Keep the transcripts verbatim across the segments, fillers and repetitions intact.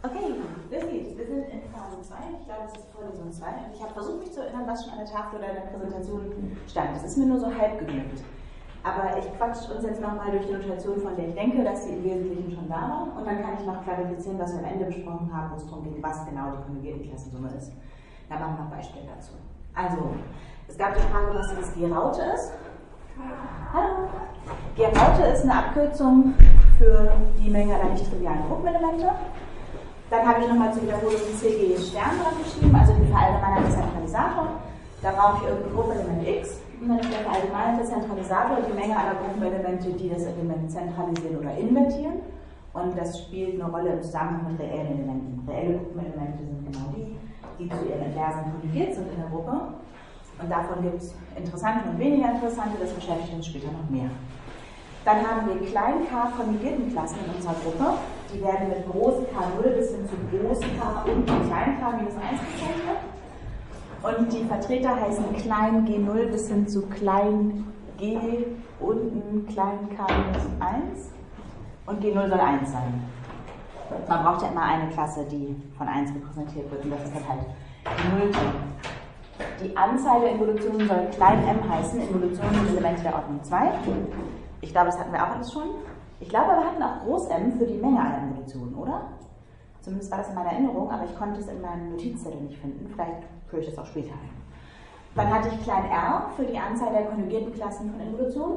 Okay, das geht. Wir sind in Phase zwei. Ich glaube, es ist Vorlesung zwei. Und ich habe versucht, mich zu erinnern, was schon an der Tafel oder in der Präsentation stand. Das ist mir nur so halb geglückt. Aber ich quatsche uns jetzt nochmal durch die Notation, von der ich denke, dass sie im Wesentlichen schon da war. Und dann kann ich noch klarifizieren, was wir am Ende besprochen haben, wo es darum geht, was genau die konjugierten Klassensumme ist. Da machen wir noch Beispiele dazu. Also, es gab die Frage, was das G-Raute ist. Hallo. G-Raute ist eine Abkürzung für die Menge aller nicht-trivialen Gruppenelemente. Dann habe ich nochmal zur Wiederholung C G Stern dran geschrieben, also die verallgemeinerte Zentralisator. Da brauche ich irgendein Gruppenelement X. Und dann ist der verallgemeinerte Zentralisator die Menge aller Gruppenelemente, die das Element zentralisieren oder invertieren. Und das spielt eine Rolle im Zusammenhang mit reellen Elementen. Reelle Gruppenelemente sind genau die, die zu ihren Inversen konjugiert sind in der Gruppe. Und davon gibt es interessante und weniger interessante, das beschäftigt uns später noch mehr. Dann haben wir klein k konjugierten Klassen in unserer Gruppe. Die werden mit groß K null bis hin zu groß K und klein K minus eins bezeichnet. Und die Vertreter heißen klein G null bis hin zu klein G unten klein K minus eins. Und G null soll eins sein. Man braucht ja immer eine Klasse, die von eins repräsentiert wird. Und das ist dann halt die Nullte. Die Anzahl der Involutionen soll klein m heißen. Involutionen sind Elemente der Ordnung zwei. Ich glaube, das hatten wir auch alles schon. Ich glaube, wir hatten auch groß M für die Menge aller Involutionen, oder? Zumindest war das in meiner Erinnerung, aber ich konnte es in meinem Notizzettel nicht finden. Vielleicht führe ich das auch später ein. Dann hatte ich klein r für die Anzahl der konjugierten Klassen von Involutionen.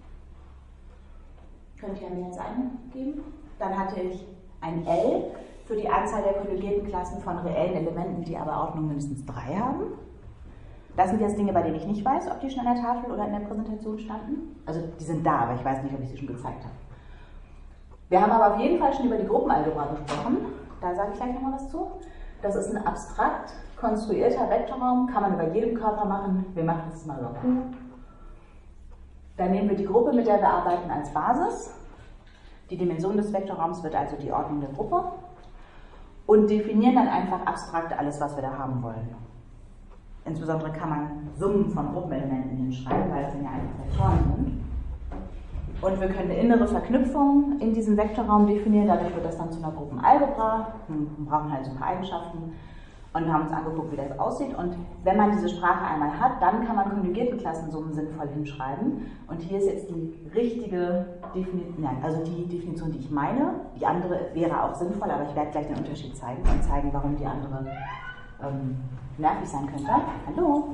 Könnt ihr mir jetzt eingeben. Dann hatte ich ein L für die Anzahl der konjugierten Klassen von reellen Elementen, die aber Ordnung mindestens drei haben. Das sind jetzt Dinge, bei denen ich nicht weiß, ob die schon an der Tafel oder in der Präsentation standen. Also die sind da, aber ich weiß nicht, ob ich sie schon gezeigt habe. Wir haben aber auf jeden Fall schon über die Gruppenalgebra gesprochen. Da sage ich gleich nochmal was zu. Das ist ein abstrakt konstruierter Vektorraum, kann man über jedem Körper machen. Wir machen das mal über Q. Dann nehmen wir die Gruppe, mit der wir arbeiten, als Basis. Die Dimension des Vektorraums wird also die Ordnung der Gruppe. Und definieren dann einfach abstrakt alles, was wir da haben wollen. Insbesondere kann man Summen von Gruppenelementen hinschreiben, weil es dann ja einfach Vektoren sind. Und wir können eine innere Verknüpfung in diesem Vektorraum definieren, dadurch wird das dann zu einer Gruppenalgebra. Wir brauchen halt so ein paar Eigenschaften. Und wir haben uns angeguckt, wie das aussieht. Und wenn man diese Sprache einmal hat, dann kann man konjugierten Klassensummen sinnvoll hinschreiben. Und hier ist jetzt die richtige Definition, nein, also die Definition, die ich meine. Die andere wäre auch sinnvoll, aber ich werde gleich den Unterschied zeigen und zeigen, warum die andere ähm, nervig sein könnte. Hallo.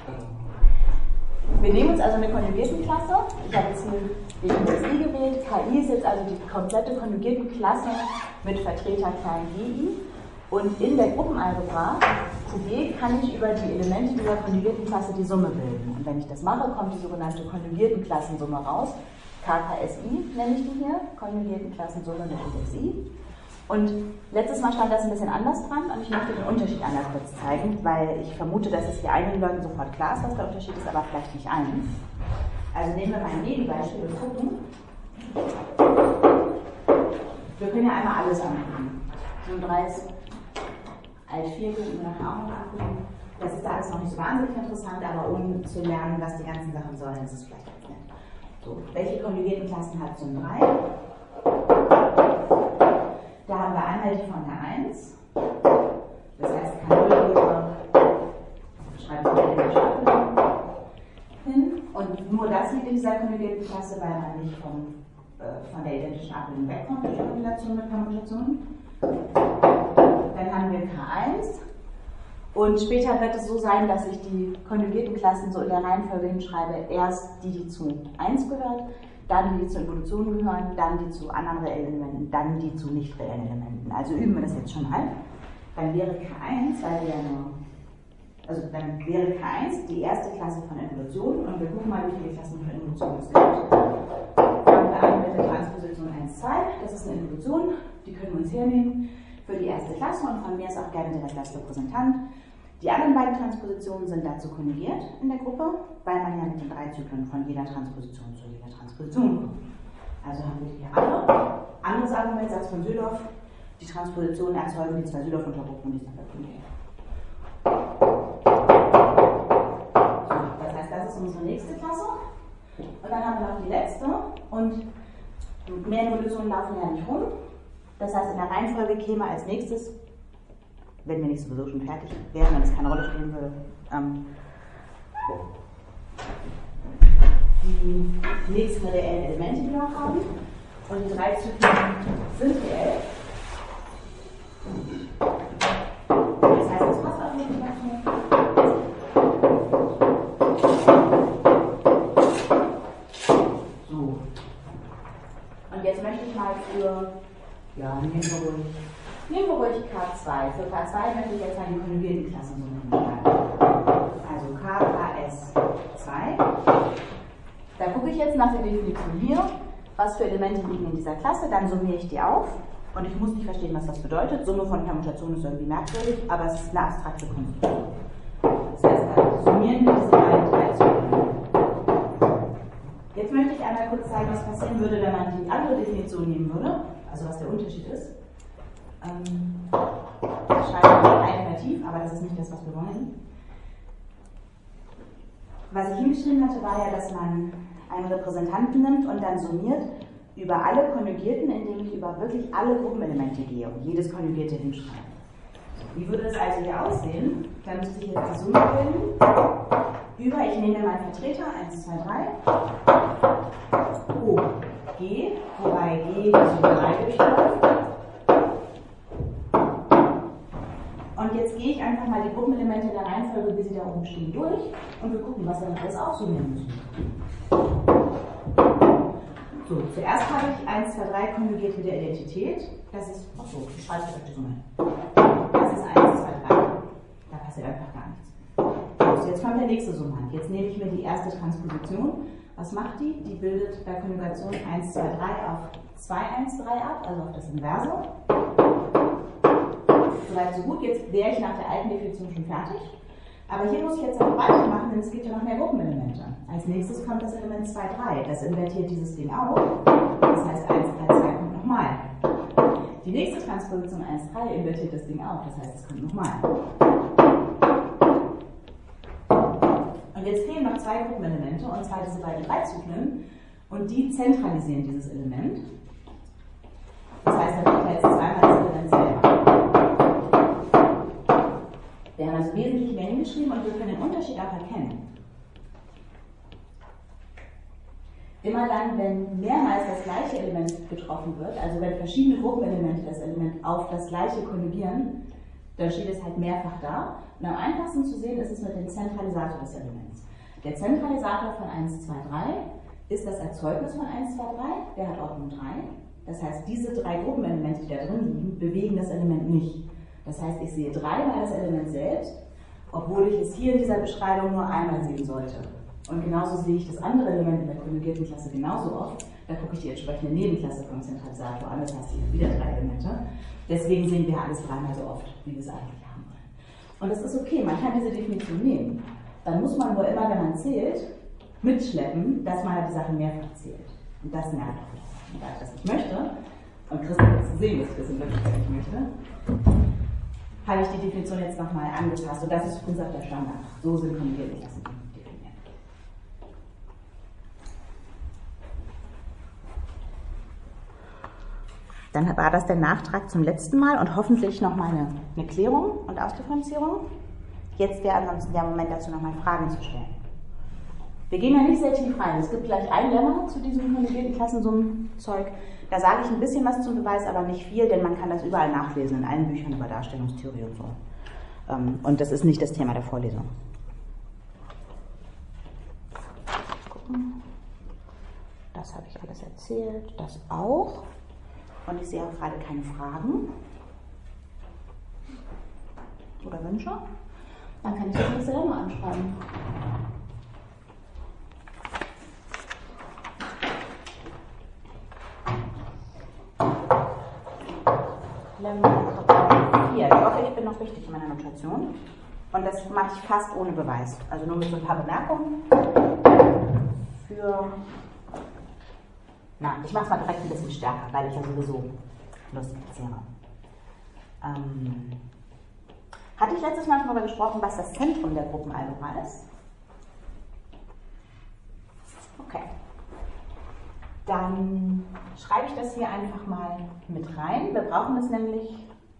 Wir nehmen uns also eine konjugierten Klasse. Ich habe jetzt hier die K I gewählt. K I ist jetzt also die komplette konjugierten Klasse mit Vertreter klein gi. Und in der Gruppenalgebra Q G kann ich über die Elemente dieser konjugierten Klasse die Summe bilden. Und wenn ich das mache, kommt die sogenannte konjugierten Klassensumme raus. K K S I nenne ich die hier, konjugierten Klassensumme mit Index I. Und letztes Mal stand das ein bisschen anders dran und ich möchte den Unterschied anders kurz zeigen, weil ich vermute, dass es hier einigen Leuten sofort klar ist, was der Unterschied ist, aber vielleicht nicht allen. Also nehmen wir mal ein Gegenbeispiel und gucken. Wir können ja einmal alles angucken. So drei Alt vier können wir nachher auch noch angucken. Das ist alles noch nicht so wahnsinnig interessant, aber um zu lernen, was die ganzen Sachen sollen, ist es vielleicht ganz nett. So, welche konjugierten Klassen hat Sum drei? Da haben wir einmal die von der eins, das heißt K null wäre, schreibe ich mal in die Abbildung hin, und nur das liegt in dieser konjugierten Klasse, weil man nicht vom, äh, von der identischen Abbildung wegkommt durch Kombination mit Permutation. Dann haben wir K eins und später wird es so sein, dass ich die konjugierten Klassen so in der Reihenfolge hinschreibe, erst die, die zu eins gehört, dann die, die zur Involution gehören, dann die zu anderen reellen Elementen, dann die zu nicht reellen Elementen. Also üben wir das jetzt schon mal. Dann wäre K eins, weil wir ja nur, also dann wäre K eins die erste Klasse von Involution und wir gucken mal, wie viele Klassen von Involution es gibt. Fangen wir an mit der Transposition eins zwei, das ist eine Involution, die können wir uns hernehmen für die erste Klasse und von mir ist auch gerne der Repräsentant. Die anderen beiden Transpositionen sind dazu konjugiert in der Gruppe, weil man ja mit den drei Zyklen von jeder Transposition zu jeder Transposition kommt. Also haben wir hier alle. Anderes Argument, Satz von Sylow, die Transpositionen erzeugen die zwei Sylow-Untergruppen, die sind konjugiert. So, das heißt, das ist unsere nächste Klasse. Und dann haben wir noch die letzte. Und mehr Involutionen laufen ja nicht rum. Das heißt, in der Reihenfolge käme als nächstes, wenn wir nicht sowieso schon fertig wären, wenn es keine Rolle spielen würde, ähm, die nächsten reellen Elemente, die wir noch haben. Und die drei Zyklen sind reell. Das heißt, das passt auch nicht mehr. So. Und jetzt möchte ich mal für, ja, nehmen wir ruhig, nehmen wir ruhig K zwei. Für K zwei möchte ich jetzt mal die konjugierten Klassen so nennen. Also K K S zwei. Da gucke ich jetzt nach der Definition hier, was für Elemente liegen in dieser Klasse, dann summiere ich die auf. Und ich muss nicht verstehen, was das bedeutet. Summe von Permutationen ist irgendwie merkwürdig, aber es ist eine abstrakte Konstruktion. Das heißt, da summieren wir diese beiden Teilzyklen. Jetzt möchte ich einmal kurz zeigen, was passieren würde, wenn man die andere Definition nehmen würde, also was der Unterschied ist. Ähm, das schreibe ich alternativ, aber das ist nicht das, was wir wollen. Was ich hingeschrieben hatte, war ja, dass man einen Repräsentanten nimmt und dann summiert über alle Konjugierten, indem ich über wirklich alle Gruppenelemente gehe und jedes Konjugierte hinschreibe. Wie würde das also hier aussehen? Dann müsste ich jetzt die Summe bilden über, ich nehme meinen Vertreter, eins, zwei, drei, O, G, wobei G die Summe drei durchläuft. Und jetzt gehe ich einfach mal die Gruppenelemente in der Reihenfolge, wie sie da oben stehen, durch und wir gucken, was wir dann alles aufsummieren müssen. So, zuerst habe ich eins, zwei, drei konjugiert mit der Identität. Das ist, ach so, ich schreibe es die Summe. Das ist eins, zwei, drei. Da passiert einfach gar nichts. So, jetzt kommt der nächste Summand. Jetzt nehme ich mir die erste Transposition. Was macht die? Die bildet bei Konjugation eins, zwei, drei auf zwei, eins, drei ab, also auf das Inverse. Soweit so gut. Jetzt wäre ich nach der alten Definition schon fertig. Aber hier muss ich jetzt noch weitermachen, denn es gibt ja noch mehr Gruppenelemente. Als nächstes kommt das Element zwei, drei. Das invertiert dieses Ding auch. Das heißt, eins, drei, zwei kommt nochmal. Die nächste Transposition eins, drei invertiert das Ding auch. Das heißt, es kommt nochmal. Und jetzt fehlen noch zwei Gruppenelemente, und zwar diese beiden Dreizyklen. Und die zentralisieren dieses Element. Das heißt, da kommt jetzt zweimal das Element selber. Wir haben also wesentlich mehr hingeschrieben und wir können den Unterschied auch erkennen. Immer dann, wenn mehrmals das gleiche Element getroffen wird, also wenn verschiedene Gruppenelemente das Element auf das gleiche konjugieren, dann steht es halt mehrfach da. Und am einfachsten zu sehen ist es mit dem Zentralisator des Elements. Der Zentralisator von eins, zwei, drei ist das Erzeugnis von eins, zwei, drei, der hat Ordnung drei. Das heißt, diese drei Gruppenelemente, die da drin liegen, bewegen das Element nicht. Das heißt, ich sehe dreimal das Element selbst, obwohl ich es hier in dieser Beschreibung nur einmal sehen sollte. Und genauso sehe ich das andere Element in der konjugierten Klasse genauso oft. Da gucke ich die entsprechende Nebenklasse vom Zentralisator an, das heißt, ich habe wieder drei Elemente. Deswegen sehen wir alles dreimal so oft, wie wir es eigentlich haben wollen. Und das ist okay, man kann diese Definition nehmen. Dann muss man nur immer, wenn man zählt, mitschleppen, dass man die Sachen mehrfach zählt. Und das nervt auch nicht. Und da ich das nicht möchte, und Christoph jetzt sehen, dass ich das in Wirklichkeit nicht möchte, habe ich die Definition jetzt nochmal angepasst. Und das ist übrigens auch der Standard. So sind konjugierte Klassen definiert. Dann war das der Nachtrag zum letzten Mal und hoffentlich nochmal eine, eine Klärung und Ausdifferenzierung. Jetzt wäre ansonsten der Moment dazu, nochmal Fragen zu stellen. Wir gehen ja nicht sehr tief rein. Es gibt gleich ein Lemma zu diesem konjugierten Klassensummenzeug. Da sage ich ein bisschen was zum Beweis, aber nicht viel, denn man kann das überall nachlesen, in allen Büchern über Darstellungstheorie und so. Und das ist nicht das Thema der Vorlesung. Gucken. Das habe ich alles erzählt, das auch. Und ich sehe auch gerade keine Fragen oder Wünsche. Dann kann ich das nächste Lemma anschreiben. Lemma vier. Ich hoffe, ich bin noch richtig in meiner Notation. Und das mache ich fast ohne Beweis. Also nur mit so ein paar Bemerkungen. Für. Na, ich mache es mal direkt ein bisschen stärker, weil ich ja sowieso Lust erzähle. Ähm, hatte ich letztes Mal schon darüber gesprochen, was das Zentrum der Gruppenalgebra ist? Okay. Dann schreibe ich das hier einfach mal mit rein. Wir brauchen das nämlich.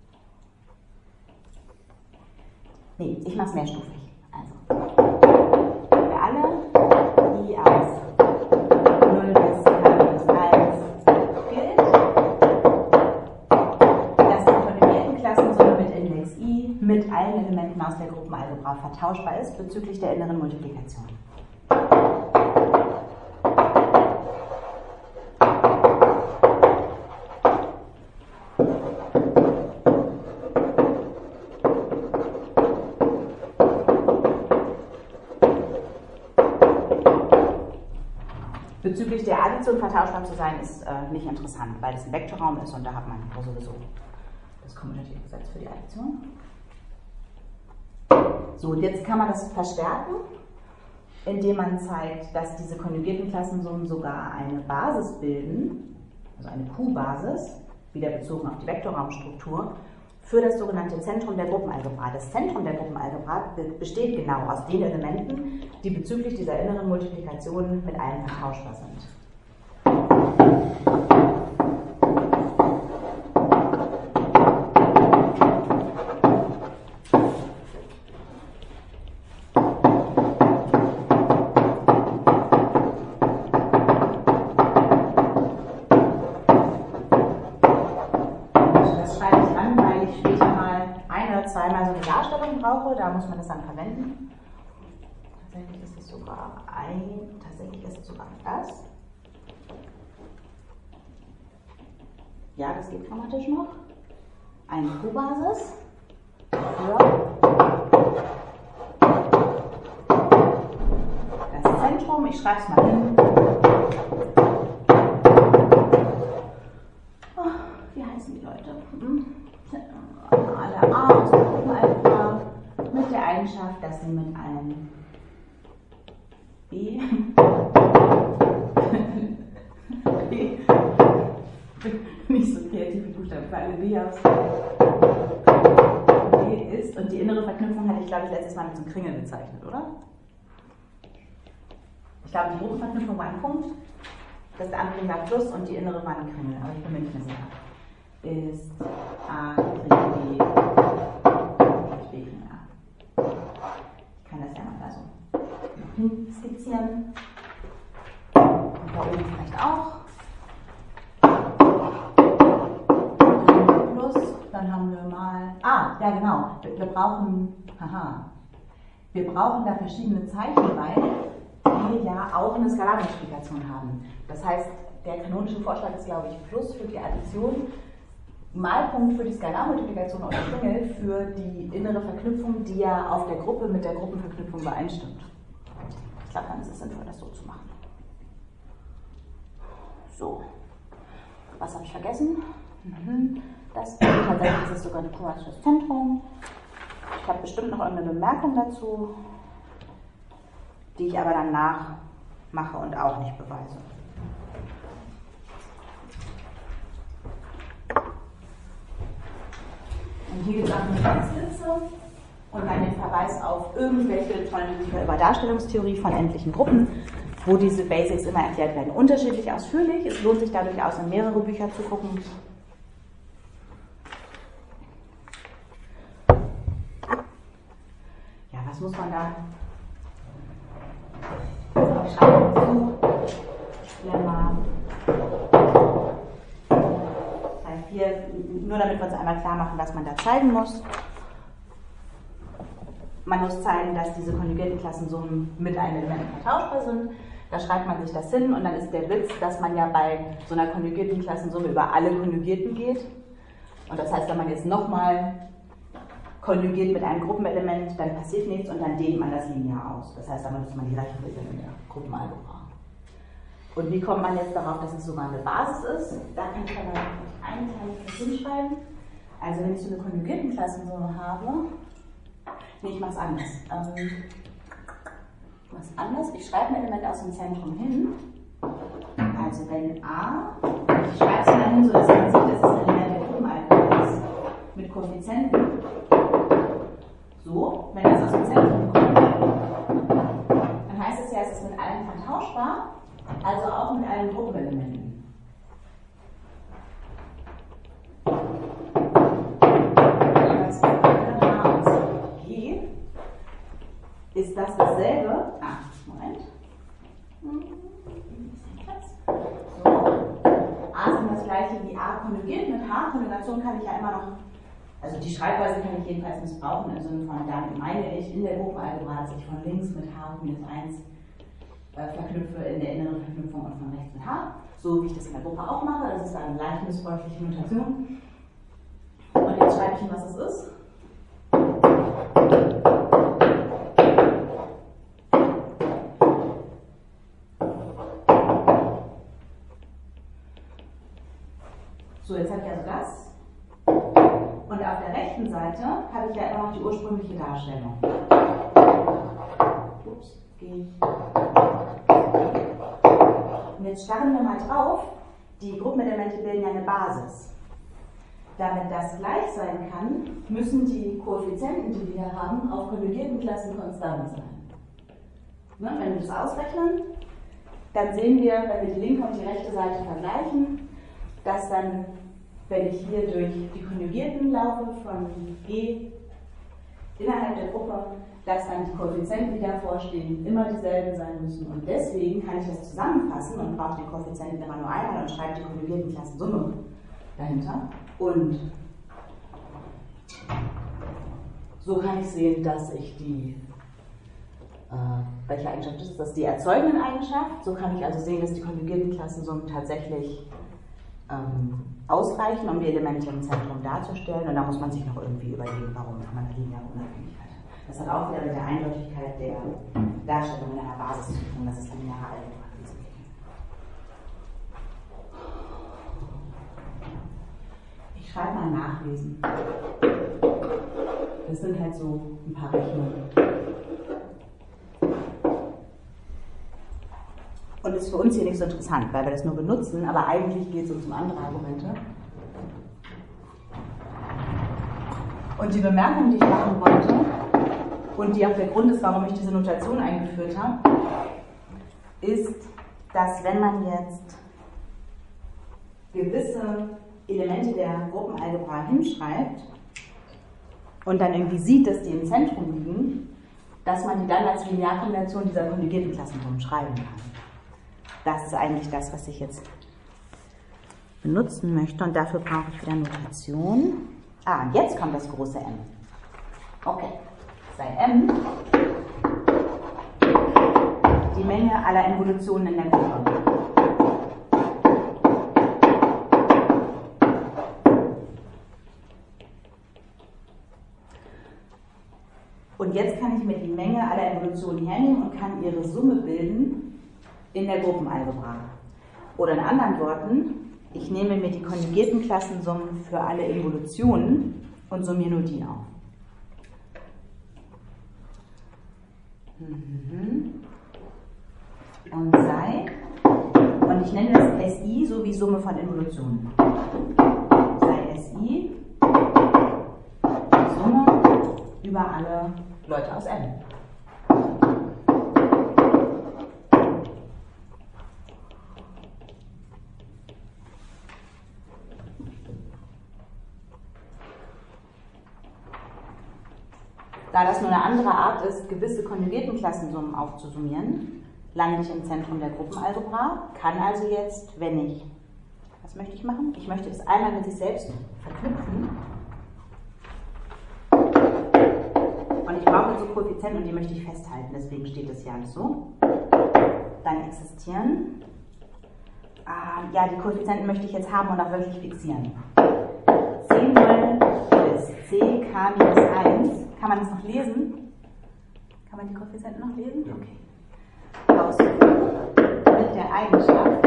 Nee, ich mache es mehrstufig. Also, für alle, die aus null bis k minus eins gilt, dass die konjugierten Klassensumme mit Index I mit allen Elementen aus der Gruppenalgebra vertauschbar ist bezüglich der inneren Multiplikation. Bezüglich der Addition vertauschbar zu sein, ist äh, nicht interessant, weil es ein Vektorraum ist und da hat man sowieso das kommutative Gesetz für die Addition. So, und jetzt kann man das verstärken, indem man zeigt, dass diese konjugierten Klassensummen sogar eine Basis bilden, also eine Q-Basis, wieder bezogen auf die Vektorraumstruktur, für das sogenannte Zentrum der Gruppenalgebra. Das Zentrum der Gruppenalgebra besteht genau aus den Elementen, die bezüglich dieser inneren Multiplikation mit allen vertauschbar sind. Brauche, da muss man das dann verwenden. Tatsächlich ist es sogar ein, tatsächlich ist es sogar das. Ja, das geht grammatisch noch. Eine Q-Basis für das Zentrum. Ich schreibe es mal hin. Oh, wie heißen die Leute? Hm? Alle A aus der Gruppenalgebra mit der Eigenschaft, dass sie mit einem B, B nicht so kreative Buchstaben für alle B aus B ist. Und die innere Verknüpfung hatte ich, glaube ich, letztes Mal mit so einem Kringel bezeichnet, oder? Ich glaube, die Gruppenverknüpfung war ein Punkt, das andere war Plus und die innere war ein Kringel, aber ich bin mir nicht mehr sicher. Ist A gleich B gleich B gleich A. Ich kann das ja mal da so noch hin skizzieren. Und da oben vielleicht auch. Plus, dann haben wir mal. Ah, ja genau. Wir, wir brauchen. Haha. Wir brauchen da verschiedene Zeichen bei, die ja auch eine Skalarmultiplikation haben. Das heißt, der kanonische Vorschlag ist, glaube ich, Plus für die Addition. Malpunkt für die Skalarmultiplikation und Kringel für die innere Verknüpfung, die ja auf der Gruppe mit der Gruppenverknüpfung übereinstimmt. Ich glaube, dann ist es sinnvoll, das so zu machen. So, was habe ich vergessen? Mhm. Das tatsächlich ist es sogar ein quadratisches Zentrum. Ich habe bestimmt noch irgendeine Bemerkung dazu, die ich aber dann nachmache und auch nicht beweise. Und hier gibt es auch eine Grenzliste und dann den Verweis auf irgendwelche tollen Bücher über Darstellungstheorie von endlichen Gruppen, wo diese Basics immer erklärt werden. Unterschiedlich ausführlich. Es lohnt sich da durchaus, in mehrere Bücher zu gucken. Ja, was muss man da schreiben dazu? Lemma. Hier, nur damit wir uns einmal klar machen, was man da zeigen muss. Man muss zeigen, dass diese konjugierten Klassensummen mit einem Element vertauschbar sind. Da schreibt man sich das hin und dann ist der Witz, dass man ja bei so einer konjugierten Klassensumme über alle Konjugierten geht. Und das heißt, wenn man jetzt nochmal konjugiert mit einem Gruppenelement, dann passiert nichts und dann dehnt man das linear aus. Das heißt, dann müsste man die Rechenregeln in der Gruppenalgebra. Und wie kommt man jetzt darauf, dass es sogar eine Basis ist? Da kann ich dann ein kleines hinschreiben. Also wenn ich so eine konjugierten Klassensumme habe, nee, ich mache es anders. Ähm, ich mache es anders. Ich schreibe ein Element aus dem Zentrum hin. Also wenn A, ich schreibe es dann hin, sodass man sieht, dass es ein Element der Gruppenalgebra ist, mit Koeffizienten. So, wenn das aus dem Zentrum kommt, dann heißt es ja, es ist mit allen vertauschbar. Also auch mit allen Gruppenelementen. Das H aus G ist das dasselbe. Ah, Moment. So. A ist das gleiche wie A konjugiert. Mit H-Konjugation kann ich ja immer noch, also die Schreibweise kann ich jedenfalls missbrauchen, im Sinne von, damit meine ich in der Gruppenalgebra, dass ich von links mit H hoch minus eins äh, verknüpfe in der inneren Verknüpfung und von rechts mit H. So wie ich das in der Gruppe auch mache. Das ist eine leicht missbräuchliche Notation. Und jetzt schreibe ich Ihnen, was es ist. So, jetzt habe ich also das. Und auf der rechten Seite habe ich ja immer noch die ursprüngliche Darstellung. Ups, gehe ich. Und jetzt starren wir mal drauf. Die Gruppenelemente bilden ja eine Basis. Damit das gleich sein kann, müssen die Koeffizienten, die wir haben, auf konjugierten Klassen konstant sein. Ne, wenn wir das ausrechnen, dann sehen wir, wenn wir die linke und die rechte Seite vergleichen, dass dann, wenn ich hier durch die Konjugierten laufe von G innerhalb der Gruppe, dass dann die Koeffizienten, die davor stehen, immer dieselben sein müssen. Und deswegen kann ich das zusammenfassen und brauche die Koeffizienten immer nur einmal und schreibe die konjugierten Klassensumme dahinter. Und so kann ich sehen, dass ich die, äh, welche Eigenschaft ist das? Die erzeugenden Eigenschaft. So kann ich also sehen, dass die konjugierten Klassensummen tatsächlich ähm, ausreichen, um die Elemente im Zentrum darzustellen. Und da muss man sich noch irgendwie überlegen, warum man lineare Unabhängigkeit hat. Das hat auch wieder mit der Eindeutigkeit der Darstellung in einer Basis zu tun, dass es lineare Algebra ist. Ich schreibe mal nachlesen. Das sind halt so ein paar Rechnungen. Und das ist für uns hier nicht so interessant, weil wir das nur benutzen, aber eigentlich geht es uns um andere Argumente. Und die Bemerkung, die ich machen wollte, und die auch der Grund ist, warum ich diese Notation eingeführt habe, ist, dass wenn man jetzt gewisse Elemente der Gruppenalgebra hinschreibt und dann irgendwie sieht, dass die im Zentrum liegen, dass man die dann als Linearkombination dieser konjugierten Klassensummen schreiben kann. Das ist eigentlich das, was ich jetzt benutzen möchte, und dafür brauche ich wieder Notation. Ah, und jetzt kommt das große M. Okay, sei M die Menge aller Involutionen in der Gruppe. Und jetzt kann ich mir die Menge aller Involutionen hernehmen und kann ihre Summe bilden in der Gruppenalgebra. Oder in anderen Worten, ich nehme mir die konjugierten Klassensummen für alle Involutionen und summiere nur die auf. Und sei, und ich nenne das S I sowie Summe von Involutionen. Sei S I Summe über alle Leute aus M. Da das nur eine andere Art ist, gewisse konjugierten Klassensummen aufzusummieren, lande ich im Zentrum der Gruppenalgebra, kann also jetzt, wenn ich, was möchte ich machen? Ich möchte das einmal mit sich selbst verknüpfen. Und ich brauche so Koeffizienten und die möchte ich festhalten, deswegen steht das hier alles so. Dann existieren. Ah, ja, die Koeffizienten möchte ich jetzt haben und auch wirklich fixieren. C null bis C K minus eins. Kann man das noch lesen? Kann man die Koeffizienten noch lesen? Okay. Ausführen mit der Eigenschaft.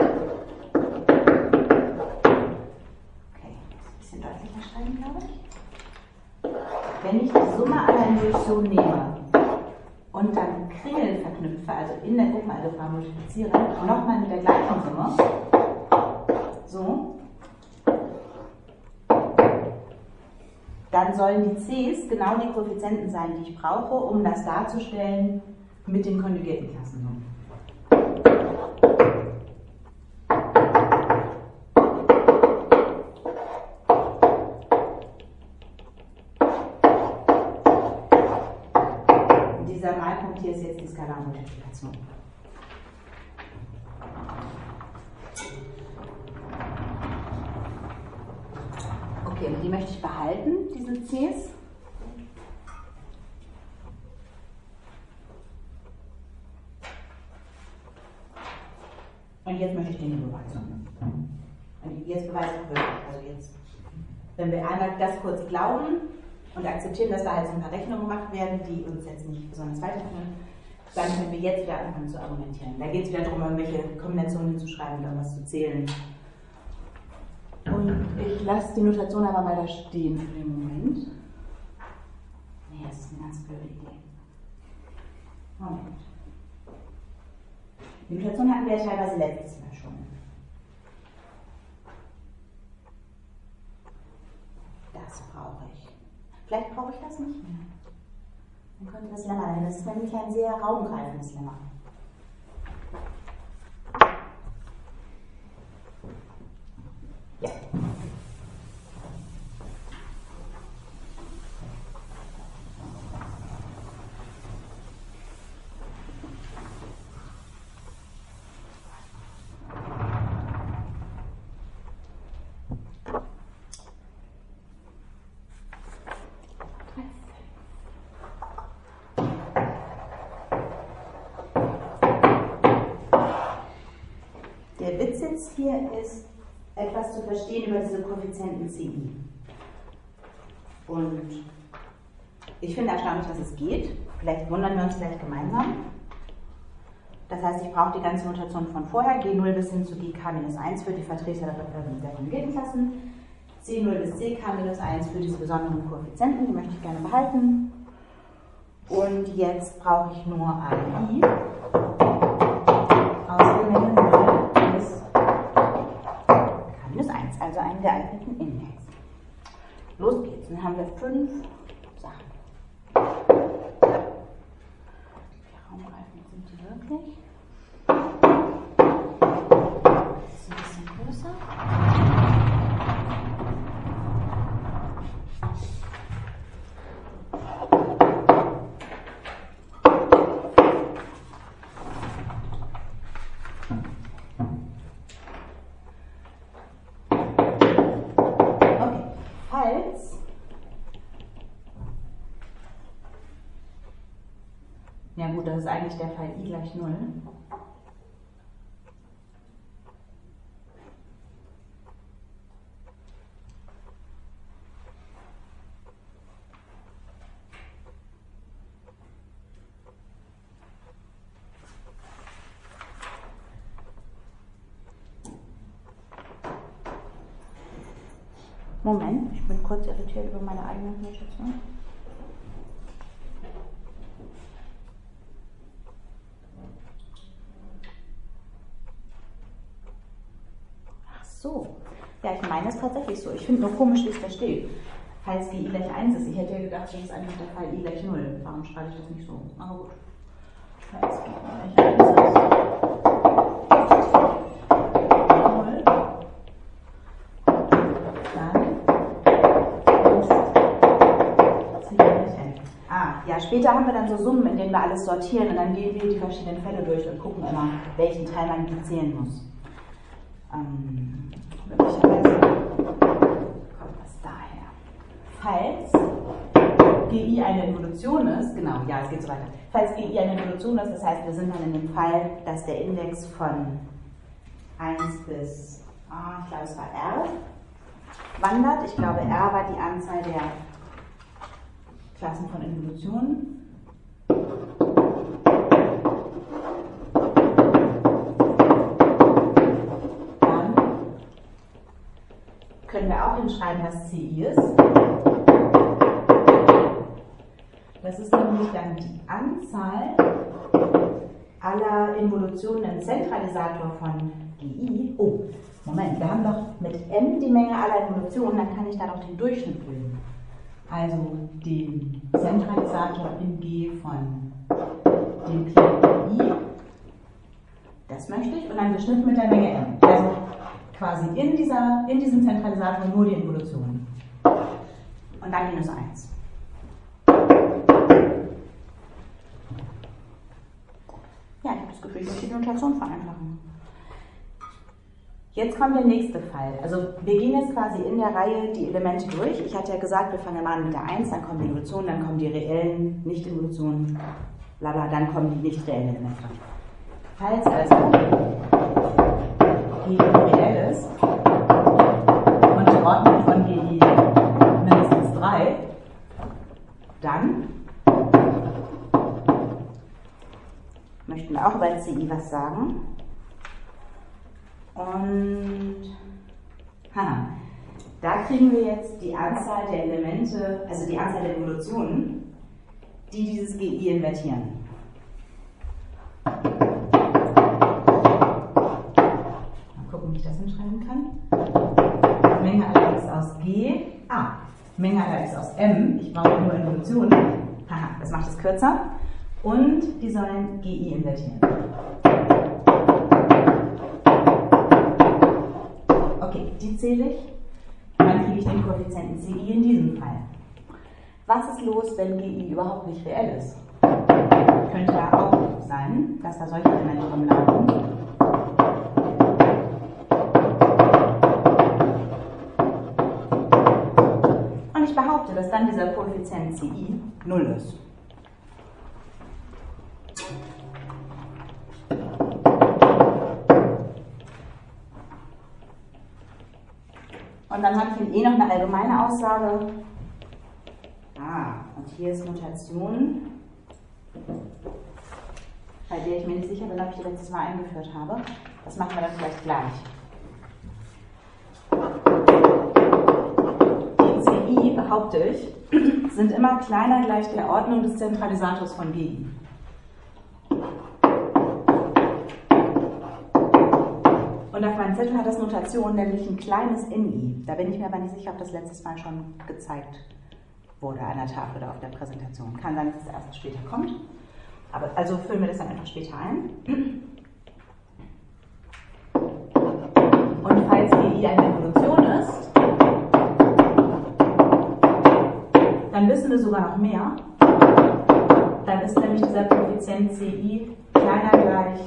Okay, ein bisschen deutlicher schreiben, glaube ich. Wenn ich die Summe aller Involutionen nehme und dann Kringel verknüpfe, also in der Gruppenalgebra multipliziere, nochmal mit der gleichen Summe, so, dann sollen die Cs genau die Koeffizienten sein, die ich brauche, um das darzustellen mit den konjugierten Klassensummen. dieser Malpunkt hier ist jetzt die Skalarmultiplikation. Okay, und die möchte ich behalten, diese Cs. Und jetzt möchte ich den beweisen. Und jetzt beweise ich wirklich. Also jetzt, wenn wir einmal das kurz glauben und akzeptieren, dass da halt so ein paar Rechnungen gemacht werden, die uns jetzt nicht besonders weiterführen, dann können wir jetzt wieder anfangen zu argumentieren. Da geht es wieder darum, irgendwelche Kombinationen zu schreiben oder was zu zählen. Und ich lasse die Notation aber mal da stehen für den Moment. Nee, das ist eine ganz blöde Idee. Moment. Die Notation hatten wir ja teilweise letztes Mal schon. Das brauche ich. Vielleicht brauche ich das nicht mehr. Dann könnte das Lemma sein. Das ist nämlich ein sehr raumgreifendes Lemma. Ja. Der Witz jetzt hier ist, etwas zu verstehen über diese Koeffizienten C I. Und ich finde erstaunlich, dass es geht. Vielleicht wundern wir uns gleich gemeinsam. Das heißt, ich brauche die ganze Notation von vorher, G null bis hin zu G K minus eins für die Vertreter der konjugierten Klassen, C null bis C K minus eins für diese besonderen Koeffizienten, die möchte ich gerne behalten. Und jetzt brauche ich nur A I aus der Menge null bis K minus eins, also einen geeigneten Index. Los geht's, dann haben wir fünf Sachen. Wie raumgreifend sind die wirklich? Das ist ein bisschen größer. Ja gut, das ist eigentlich der Fall I gleich null. Moment, ich bin kurz irritiert über meine eigene Notation. So, ja, ich meine es tatsächlich so. Ich finde nur komisch, wie es da steht. Falls G I gleich eins ist. Ich hätte ja gedacht, das ist einfach der Fall I gleich null. Warum schreibe ich das nicht so? Aber gut. Falls G I gleich eins ist. null. Dann C gleich N. Ah, ja, später haben wir dann so Summen, in denen wir alles sortieren und dann gehen wir die verschiedenen Fälle durch und gucken immer, welchen Teil man zählen muss. Ähm, möglicherweise kommt das daher. Falls G I eine Involution ist, genau, ja, es geht so weiter. Falls G I eine Involution ist, das heißt, wir sind dann in dem Fall, dass der Index von eins bis, ah, ich glaube, es war R, wandert. Ich glaube, R war die Anzahl der Klassen von Involutionen. Können wir auch hinschreiben, was C I ist. Das ist nämlich dann die Anzahl aller Involutionen im Zentralisator von G I. Oh, Moment, wir haben doch mit M die Menge aller Involutionen, dann kann ich da doch den Durchschnitt bilden. Also den Zentralisator in G von dem Klienten I. Das möchte ich. Und dann Beschnitt mit der Menge M. Also quasi in, dieser, in diesem Zentralisator nur die Involution. Und dann minus eins. die Notation vereinfachen. Jetzt kommt der nächste Fall. Also wir gehen jetzt quasi in der Reihe die Elemente durch. Ich hatte ja gesagt, wir fangen mal an mit der eins, dann kommen die Evolutionen, dann kommen die reellen Nicht-Evolutionen, bla bla, dann kommen die nicht reellen Elemente. Falls also G I reell ist und die Ordnung von G I mindestens drei, dann möchten wir auch über C I was sagen. Und haha, da kriegen wir jetzt die Anzahl der Elemente, also die Anzahl der Evolutionen, die dieses G I invertieren. Mal gucken, wie ich das hinschreiben kann. Menge aller x aus G, ah, Menge aller x aus M, ich brauche nur Evolutionen, haha, das macht es kürzer, und die sollen G I invertieren. Okay, die zähle ich. Dann kriege ich den Koeffizienten C I in diesem Fall. Was ist los, wenn G I überhaupt nicht reell ist? Könnte ja auch sein, dass da solche Elemente rumlaufen. Und ich behaupte, dass dann dieser Koeffizient C I null ist. Und dann habe ich eh noch eine allgemeine Aussage. Ah, und hier ist Notation, bei der ich mir nicht sicher bin, ob ich die letztes Mal eingeführt habe. Das machen wir dann vielleicht gleich. Die C I, behaupte ich, sind immer kleiner gleich der Ordnung des Zentralisators von G I. Und auf meinem Zettel hat das Notation nämlich ein kleines N I. Da bin ich mir aber nicht sicher, ob das letztes Mal schon gezeigt wurde an der Tafel oder auf der Präsentation. Kann sein, dass es erst später kommt. Aber also füllen wir das dann einfach später ein. Und falls G I eine Evolution ist, dann wissen wir sogar noch mehr. Dann ist nämlich dieser Koeffizient C I kleiner gleich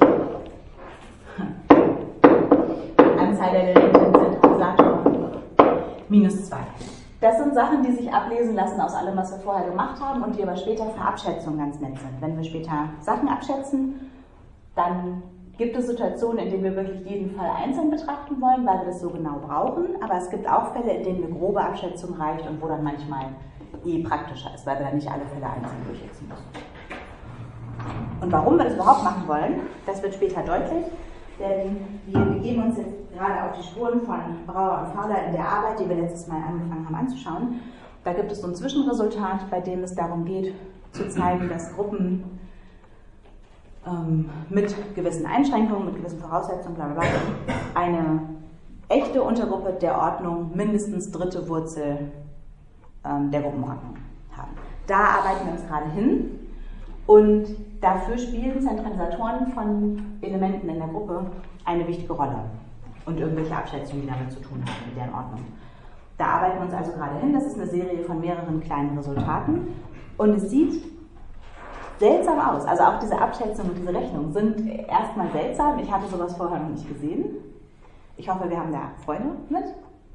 Anzahl der Elemente im Zentralisator minus zwei. Das sind Sachen, die sich ablesen lassen aus allem, was wir vorher gemacht haben und die aber später für Abschätzung ganz nett sind. Wenn wir später Sachen abschätzen, dann gibt es Situationen, in denen wir wirklich jeden Fall einzeln betrachten wollen, weil wir das so genau brauchen. Aber es gibt auch Fälle, in denen eine grobe Abschätzung reicht und wo dann manchmal eh praktischer ist, weil wir dann nicht alle Fälle einzeln durchsetzen müssen. Und warum wir das überhaupt machen wollen, das wird später deutlich. Denn wir begeben uns jetzt gerade auf die Spuren von Brauer und Fowler in der Arbeit, die wir letztes Mal angefangen haben anzuschauen. Da gibt es so ein Zwischenresultat, bei dem es darum geht, zu zeigen, dass Gruppen ähm, mit gewissen Einschränkungen, mit gewissen Voraussetzungen, bla bla bla, eine echte Untergruppe der Ordnung mindestens dritte Wurzel ähm, der Gruppenordnung haben. Da arbeiten wir uns gerade hin. Und dafür spielen Zentralisatoren von Elementen in der Gruppe eine wichtige Rolle. Und irgendwelche Abschätzungen, die damit zu tun haben, mit deren Ordnung. Da arbeiten wir uns also gerade hin. Das ist eine Serie von mehreren kleinen Resultaten. Und es sieht seltsam aus. Also auch diese Abschätzung und diese Rechnung sind erstmal seltsam. Ich hatte sowas vorher noch nicht gesehen. Ich hoffe, wir haben da Freude mit.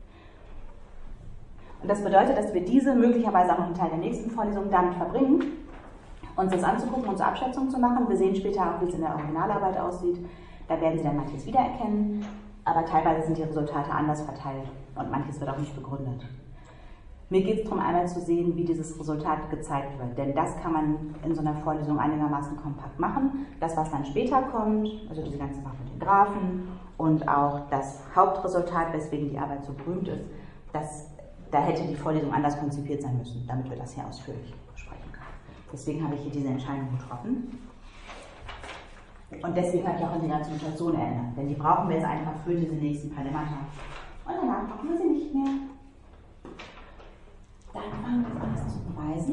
Und das bedeutet, dass wir diese möglicherweise auch noch einen Teil der nächsten Vorlesung damit verbringen, uns das anzugucken und zur Abschätzung zu machen. Wir sehen später auch, wie es in der Originalarbeit aussieht. Da werden Sie dann manches wiedererkennen, aber teilweise sind die Resultate anders verteilt und manches wird auch nicht begründet. Mir geht es darum, einmal zu sehen, wie dieses Resultat gezeigt wird, denn das kann man in so einer Vorlesung einigermaßen kompakt machen. Das, was dann später kommt, also diese ganze Sache mit den Graphen und auch das Hauptresultat, weswegen die Arbeit so berühmt ist, das, da hätte die Vorlesung anders konzipiert sein müssen, damit wir das hier ausführlich besprechen können. Deswegen habe ich hier diese Entscheidung getroffen. Und deswegen habe ich auch an die ganze Notation erinnert, denn die brauchen wir jetzt einfach für diese nächsten Palemata. Und danach brauchen wir sie nicht mehr. Dann fangen wir an, das zu beweisen.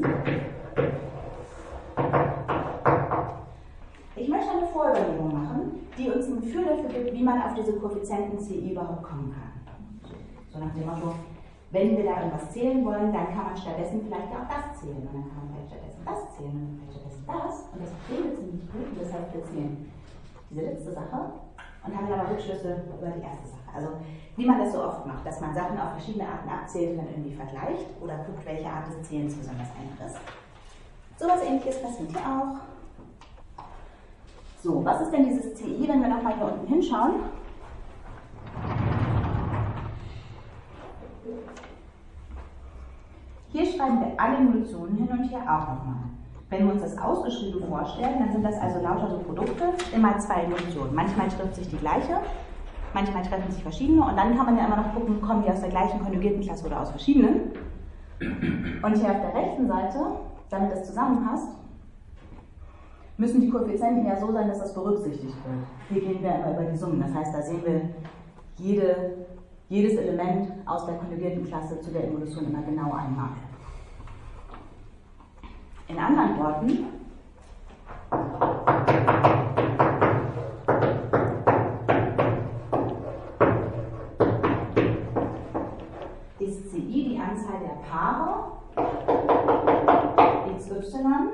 Ich möchte eine Vorüberlegung machen, die uns ein Gefühl dafür gibt, wie man auf diese Koeffizienten C I überhaupt kommen kann. So nach dem Motto, wenn wir da irgendwas zählen wollen, dann kann man stattdessen vielleicht auch das zählen. Und dann kann man vielleicht stattdessen das zählen und vielleicht stattdessen das. Und das klingt ziemlich gut und deshalb wir zählen diese letzte Sache, und haben dann aber Rückschlüsse über die erste Sache. Also wie man das so oft macht, dass man Sachen auf verschiedene Arten abzählt und dann irgendwie vergleicht oder guckt, welche Art des Zählens besonders einfach ist. So was Ähnliches passiert hier auch. So, was ist denn dieses C I, wenn wir nochmal hier unten hinschauen? Hier schreiben wir alle Evolutionen hin und hier auch nochmal. Wenn wir uns das ausgeschrieben vorstellen, dann sind das also lauter so Produkte, immer zwei Evolutionen. Manchmal trifft sich die gleiche, manchmal treffen sich verschiedene und dann kann man ja immer noch gucken, kommen die aus der gleichen konjugierten Klasse oder aus verschiedenen. Und hier auf der rechten Seite, damit das zusammenpasst, müssen die Koeffizienten ja so sein, dass das berücksichtigt wird. Hier gehen wir immer über die Summen, das heißt, da sehen wir jede, jedes Element aus der konjugierten Klasse zu der Evolution immer genau einmal. In anderen Worten, ist C I die Anzahl der Paare X Y,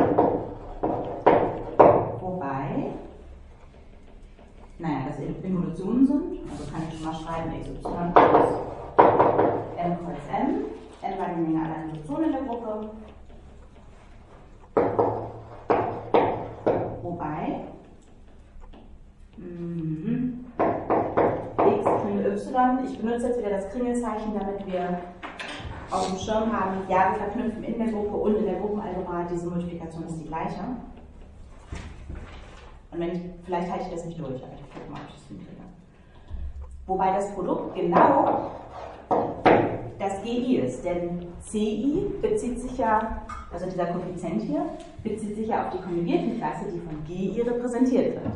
wobei, naja, das Evolutionen sind, also kann ich schon mal schreiben, X Y plus M kreuz M, M war die Menge aller Evolutionen in der Gruppe, wobei mm, X Kringel Y, ich benutze jetzt wieder das Kringelzeichen, damit wir auf dem Schirm haben, ja, wir verknüpfen in der Gruppe und in der Gruppenalgebra, diese Multiplikation ist die gleiche. Und wenn ich, vielleicht halte ich das nicht durch, aber ich gucke mal, ob ich das hinkriege. Wobei das Produkt genau das G I ist, denn C I bezieht sich ja, also dieser Koeffizient hier, bezieht sich ja auf die konjugierte Klasse, die von G I repräsentiert wird.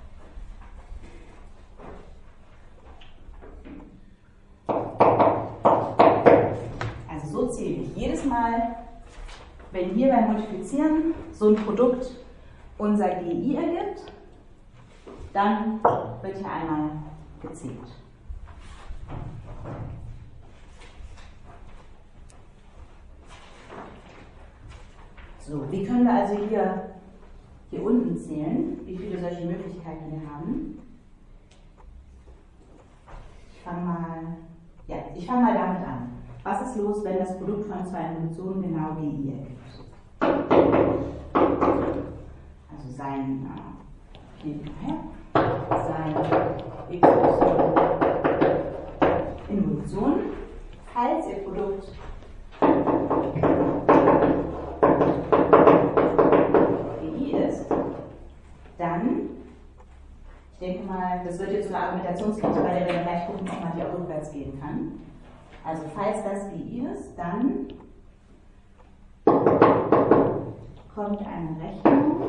Also so zähle ich jedes Mal, wenn hier beim Multiplizieren so ein Produkt unser G I ergibt, dann wird hier einmal gezählt. So, wie können wir also hier, hier unten zählen, wie viele solche Möglichkeiten wir haben? Ich fange mal, ja, ich fange mal damit an. Was ist los, wenn das Produkt von zwei Evolutionen genau G I ergibt? Also sein, äh, sein X Y Evolution, falls ihr Produkt dann, ich denke mal, das wird jetzt so eine Argumentationskette, bei der wir dann gleich gucken, ob man die auch rückwärts gehen kann. Also falls das G I ist, dann kommt eine Rechnung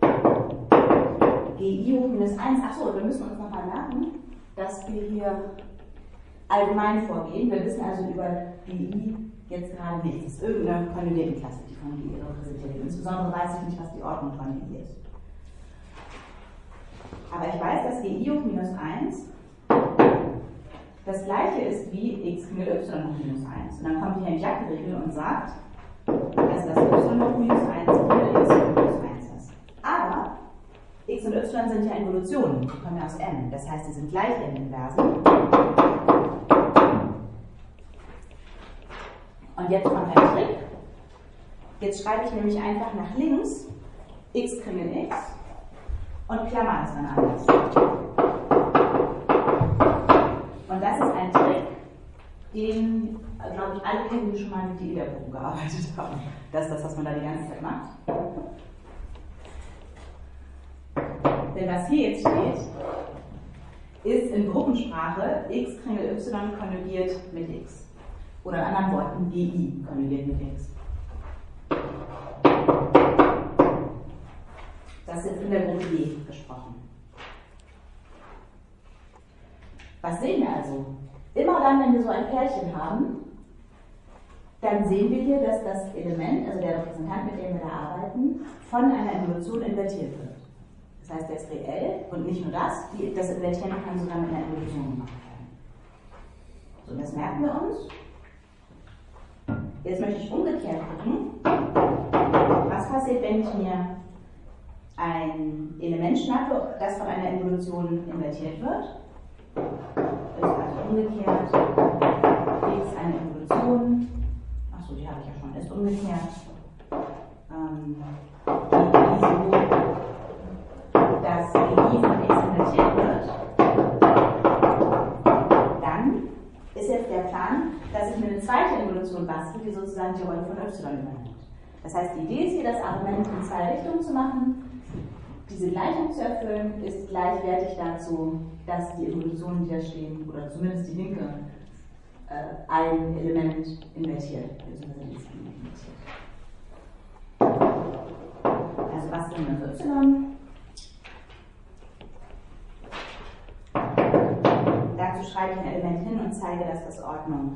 G I hoch minus eins. Achso, wir müssen uns nochmal merken, dass wir hier allgemein vorgehen. Wir wissen also über G I jetzt gerade nichts. Es ist irgendeine konjugierte Klasse, die von G I repräsentiert wird. Insbesondere weiß ich nicht, was die Ordnung von G I ist. Aber ich weiß, dass G I hoch minus eins das gleiche ist wie x mit y hoch minus eins. Und dann kommt hier ein Jacques-Regel und sagt, dass das y hoch minus eins hier x hoch minus eins ist. Aber x und y sind ja Evolutionen, die kommen ja aus n. Das heißt, sie sind gleich in Inversen. Und jetzt kommt ein Trick. Jetzt schreibe ich nämlich einfach nach links x Kringel x und Klammer ist dann anders. Und das ist ein Trick, den, glaube ich, alle kennen, die schon mal mit der Ederprobe gearbeitet haben. Das ist das, was man da die ganze Zeit macht. Denn was hier jetzt steht, ist in Gruppensprache x Kringel y konjugiert mit x. Oder in anderen Worten G I konjugiert mit x. Das ist in der Gruppe D gesprochen. Was sehen wir also? Immer dann, wenn wir so ein Pärchen haben, dann sehen wir hier, dass das Element, also der Repräsentant, mit dem wir da arbeiten, von einer Evolution invertiert wird. Das heißt, der ist reell und nicht nur das, die, das Invertieren kann sogar mit einer Evolution gemacht werden. So, das merken wir uns. Jetzt möchte ich umgekehrt gucken, was passiert, wenn ich mir ein Element schnappe, das von einer Involution invertiert wird. Ist also umgekehrt. X eine Involution. Achso, die habe ich ja schon. Ist umgekehrt. Ähm, die so, dass G I von X invertiert wird. Dann ist jetzt der Plan, dass ich mir eine zweite Involution bastle, die sozusagen die Rolle von Y übernimmt. Das heißt, die Idee ist hier, das Argument in zwei Richtungen zu machen. Diese Gleichung zu erfüllen, ist gleichwertig dazu, dass die Involutionen, die da stehen, oder zumindest die linke, äh, ein Element invertiert, beziehungsweise dieses Element invertiert. Also was denn für Y? Dazu schreibe ich ein Element hin und zeige, dass das Ordnung.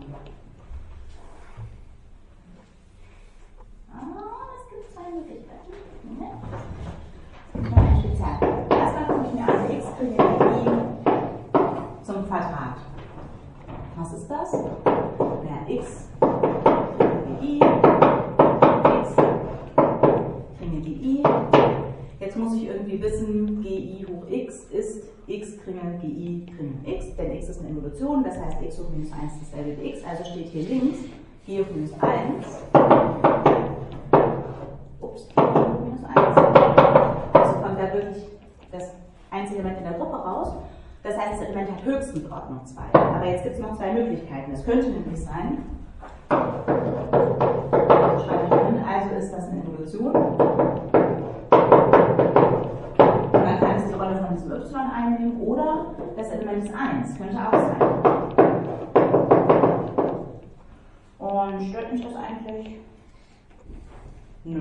Ah, es gibt zwei Möglichkeiten. Moment. Noch ein Spezial. Erstmal gucke ich mir an, x kriege I zum Quadrat. Was ist das? Ja, x kriege I, x kriege G I. Jetzt muss ich irgendwie wissen, Gi hoch x ist x kringel Gi kringel x, denn x ist eine Involution, das heißt x hoch minus eins ist dasselbe wie x, also steht hier links G hoch minus eins. Ups, G hoch minus eins. Also kommt da wirklich das einzige Element in der Gruppe raus. Das heißt, das Element hat höchstens Ordnung zwei. Aber jetzt gibt es noch zwei Möglichkeiten. Es könnte nämlich sein, schreibe ich mal hin, also ist das eine Involution. Dann kann es die Rolle von diesem y einnehmen oder das Element ist eins. Könnte auch sein. Und stört mich das eigentlich? Nö.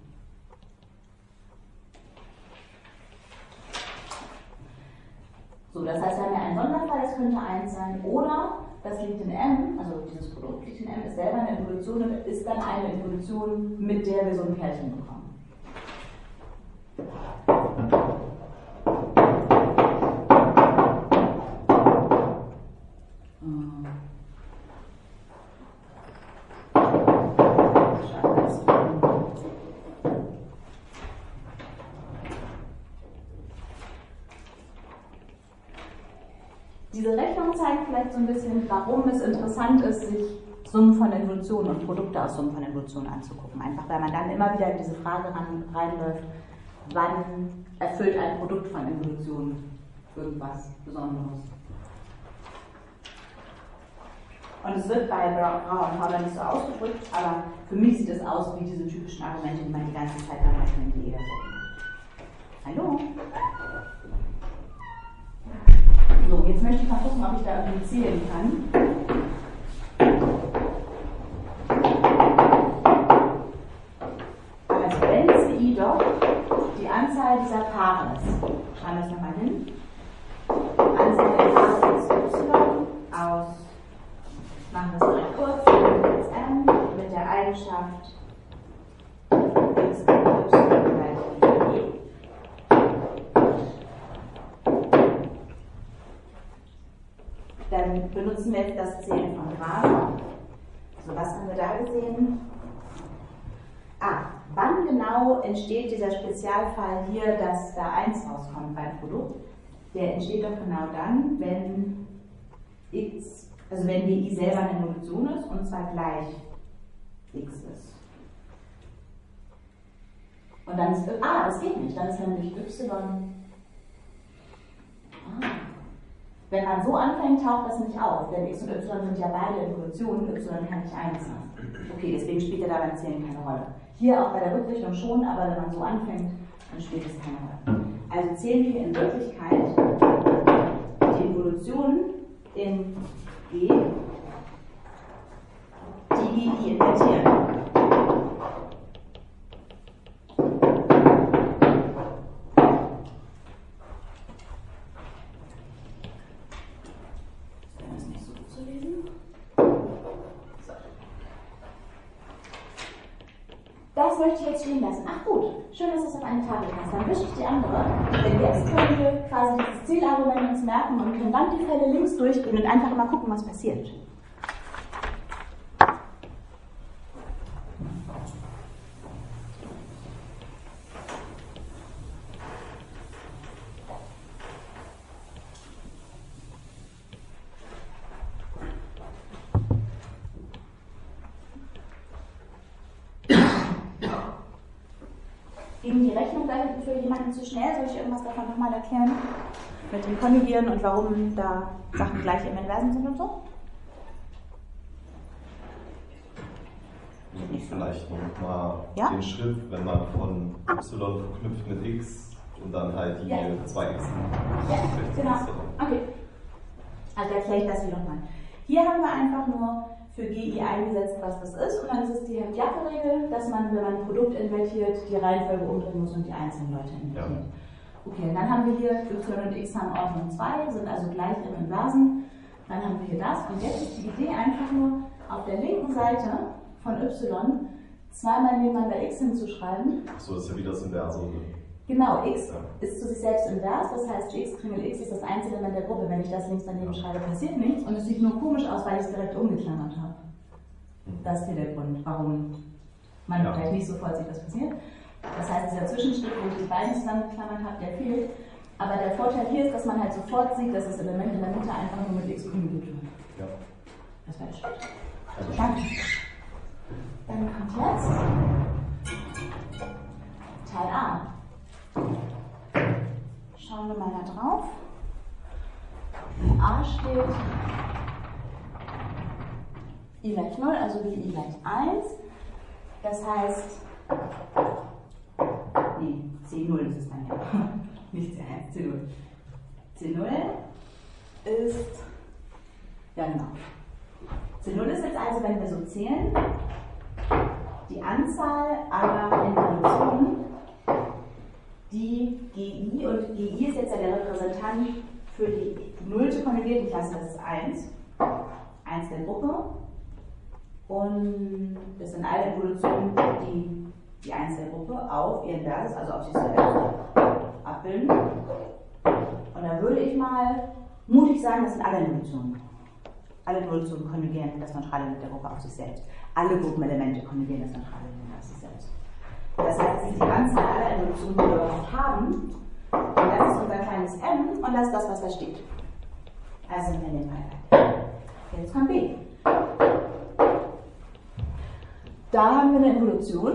So, das heißt, wir haben ja einen Sonderfall, es könnte eins sein, oder das liegt in M, also dieses Produkt liegt in M, ist selber eine Involution und ist dann eine Involution, mit der wir so ein Pärchen bekommen. Diese Rechnung zeigt vielleicht so ein bisschen, warum es interessant ist, sich Summen von Involutionen und Produkte aus Summen von Involutionen anzugucken. Einfach weil man dann immer wieder in diese Frage ran, reinläuft, wann erfüllt ein Produkt von Involutionen irgendwas Besonderes. Und es wird bei Brauer und Hauler nicht so ausgedrückt, aber für mich sieht es aus wie diese typischen Argumente, die man die ganze Zeit beim Rechnen in D E macht. Hallo? So, jetzt möchte ich mal gucken, ob ich da irgendwie zählen kann. Also wenn C I doch die Anzahl dieser Paare ist, schreiben wir es nochmal hin. Anzahl der Paare ist Y aus, machen wir es direkt kurz, jetzt M mit der Eigenschaft x y gleich I. Dann benutzen wir jetzt das Zählen von Graph. So, was haben wir da gesehen? Ah, wann genau entsteht dieser Spezialfall hier, dass da eins rauskommt beim Produkt? Der entsteht doch genau dann, wenn x, also wenn Gi selber eine Involution ist und zwar gleich x ist. Und dann ist, ah, das geht nicht, dann ist nämlich y. Ah. Wenn man so anfängt, taucht das nicht auf, denn x und y sind ja beide Involutionen, y kann nicht eins sein. Okay, deswegen spielt er da beim Zählen keine Rolle. Hier auch bei der Rückrichtung schon, aber wenn man so anfängt, dann spielt es keine Rolle. Also zählen wir in Wirklichkeit die Involutionen in G, die Gi invertieren. Das möchte ich jetzt stehen lassen. Ach gut, schön, dass du es auf eine Tafel kannst. Dann wische ich die andere. Denn jetzt können wir quasi dieses Zielargument uns merken und können dann die Fälle links durchgehen und einfach mal gucken, was passiert. Ging die Rechnung da hinten für jemanden zu schnell? Soll ich irgendwas davon nochmal erklären? Mit dem Konjugieren und warum da Sachen gleich im Inversen sind und so? Vielleicht nochmal ja? den Schritt, wenn man von y verknüpft mit x und dann halt die ja. zwei x. Ja, genau. Okay. Also erkläre ich das hier nochmal. Hier haben wir einfach nur für G I eingesetzt, was das ist, und dann ist es die Hemd-Jaffe-Regel, dass man, wenn man ein Produkt invertiert, die Reihenfolge umdrehen muss und die einzelnen Leute invertiert. Ja. Okay, und dann haben wir hier y und x haben Ordnung zwei, sind also gleich im Inversen. Dann haben wir hier das, und jetzt ist die Idee einfach nur, auf der linken Seite von y zweimal nebeneinander x hinzuschreiben. So, das ist ja wieder das Inverse. Genau, x ja. ist zu sich selbst invers, das heißt x Kringel x ist das einzige Element der Gruppe. Wenn ich das links daneben ja. schreibe, passiert nichts, und es sieht nur komisch aus, weil ich es direkt umgeklammert habe. Mhm. Das ist hier der Grund, warum man ja. vielleicht nicht sofort sieht, was passiert. Das heißt, dieser Zwischenschritt, wo ich die beiden zusammengeklammert habe, der fehlt. Aber der Vorteil hier ist, dass man halt sofort sieht, dass das Element in der Mitte einfach nur mit x umgeht wird. Ja. Das wäre schön. Danke. Dann kommt jetzt Teil A. Schauen wir mal da drauf. In A steht I gleich null, also wie I gleich eins. Das heißt, nee, C null ist es dann ja. Nicht C eins, C null. C null ist, ja genau. C null ist jetzt also, wenn wir so zählen, die Anzahl aller Informationen, die G I, und G I ist jetzt ja der Repräsentant für die nullte konjugierte Klasse, das ist eins, eins der Gruppe, und das sind alle Evolutionen, die die eins der Gruppe auf ihr Inverses, also auf sich selbst, abbilden. Und da würde ich mal mutig sagen, das sind alle Evolutionen. Alle Evolutionen konjugieren das neutrale Element der Gruppe auf sich selbst. Alle Gruppenelemente konjugieren das neutrale Element auf sich selbst. Das heißt, das ist die Anzahl aller Evolutionen, die wir überhaupt haben. Und das ist unser kleines m, und das ist das, was da steht. Also in den Teil. Jetzt kommt B. Da haben wir eine Evolution.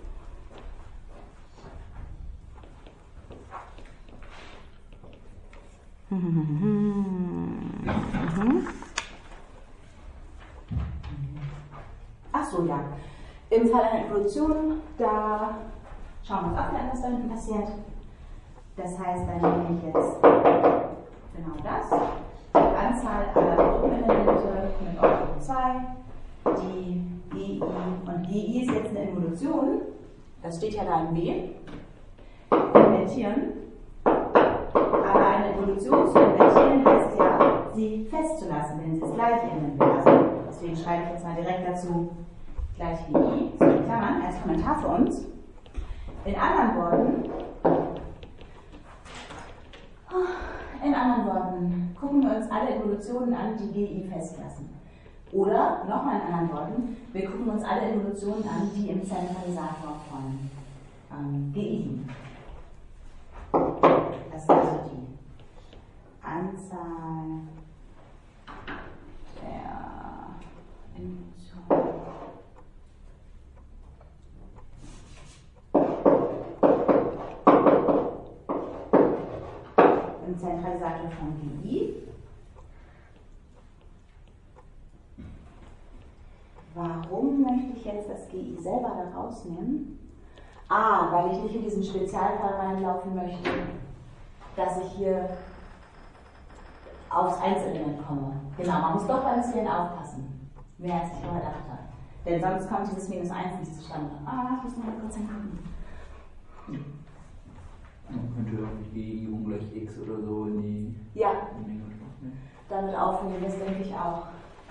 Ach so, ja. Im Fall einer Evolution, da schauen wir uns auch an, was da hinten passiert. Das heißt, dann nehme ich jetzt genau das. Die Anzahl aller Gruppenelemente mit Ordnung zwei, die G I, und G I ist jetzt eine Evolution, das steht ja da in B, invertieren. Aber eine Evolution zu invertieren heißt ja, sie festzulassen, wenn sie das gleiche Element belassen. Deswegen schreibe ich jetzt mal direkt dazu gleich wie I, so in Klammern, als Kommentar für uns. In anderen Worten, in anderen Worten, gucken wir uns alle Evolutionen an, die G I festlassen. Oder, nochmal in anderen Worten, wir gucken uns alle Evolutionen an, die im Zentralisator von ähm, G I liegen. Das ist also die Anzahl der Evolutionen. Im Zentralisator von G I. Warum möchte ich jetzt das G I selber da rausnehmen? Ah, weil ich nicht in diesen Spezialfall reinlaufen möchte, dass ich hier aufs Einzelement komme. Genau, man muss doch beim Zählen aufpassen, mehr als ich vorher dachte. Denn sonst kommt dieses minus eins nicht zustande. Ah, ich muss noch mal kurz hingucken. Man könnte auch mit G I ungleich x oder so in die ja. Menge machen. Damit aufnehmen, das denke ich auch.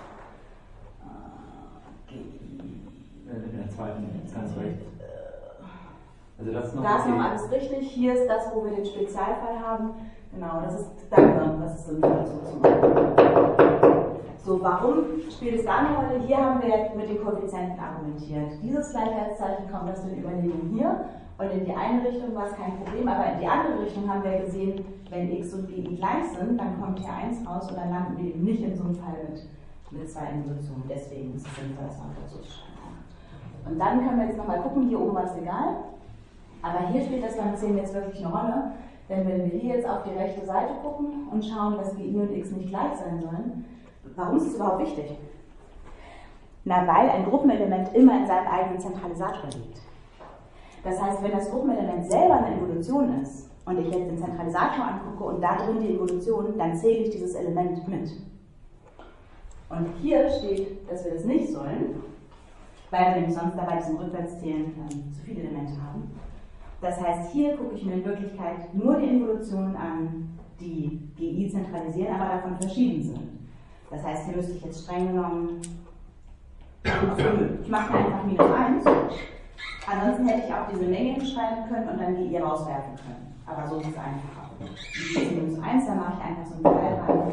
G I. In der zweiten, ganz rechts. Also das ist noch da ist okay. noch alles richtig. Hier ist das, wo wir den Spezialfall haben. Genau, das ist danke, das ist sinnvoll dazu zu machen. So, warum spielt es da eine Rolle? Hier haben wir mit den Koeffizienten argumentiert. Dieses Gleichheitszeichen kommt aus den Überlegungen hier, und in die eine Richtung war es kein Problem, aber in die andere Richtung haben wir gesehen, wenn x und g gleich sind, dann kommt hier eins raus, und dann landen wir eben nicht in so einem Fall mit, mit zwei Involutionen. Deswegen ist es sinnvoll, das mal dazu zu schreiben. Und dann können wir jetzt nochmal gucken, hier oben war es egal. Aber hier spielt das beim zehn jetzt wirklich eine Rolle, denn wenn wir hier jetzt auf die rechte Seite gucken und schauen, dass G I und X nicht gleich sein sollen, warum ist das überhaupt wichtig? Na, weil ein Gruppenelement immer in seinem eigenen Zentralisator liegt. Das heißt, wenn das Gruppenelement selber eine Involution ist und ich jetzt den Zentralisator angucke und da drin die Involution, dann zähle ich dieses Element mit. Und hier steht, dass wir das nicht sollen, weil wir nämlich sonst dabei diesem Rückwärtszählen ähm, zu viele Elemente haben. Das heißt, hier gucke ich mir in Wirklichkeit nur die Involutionen an, die G I zentralisieren, aber davon verschieden sind. Das heißt, hier müsste ich jetzt streng genommen, ich mache einfach minus eins, ansonsten hätte ich auch diese Menge hinschreiben können und dann G I rauswerfen können. Aber so ist es einfacher. Minus eins, dann mache ich einfach so einen Teil rein,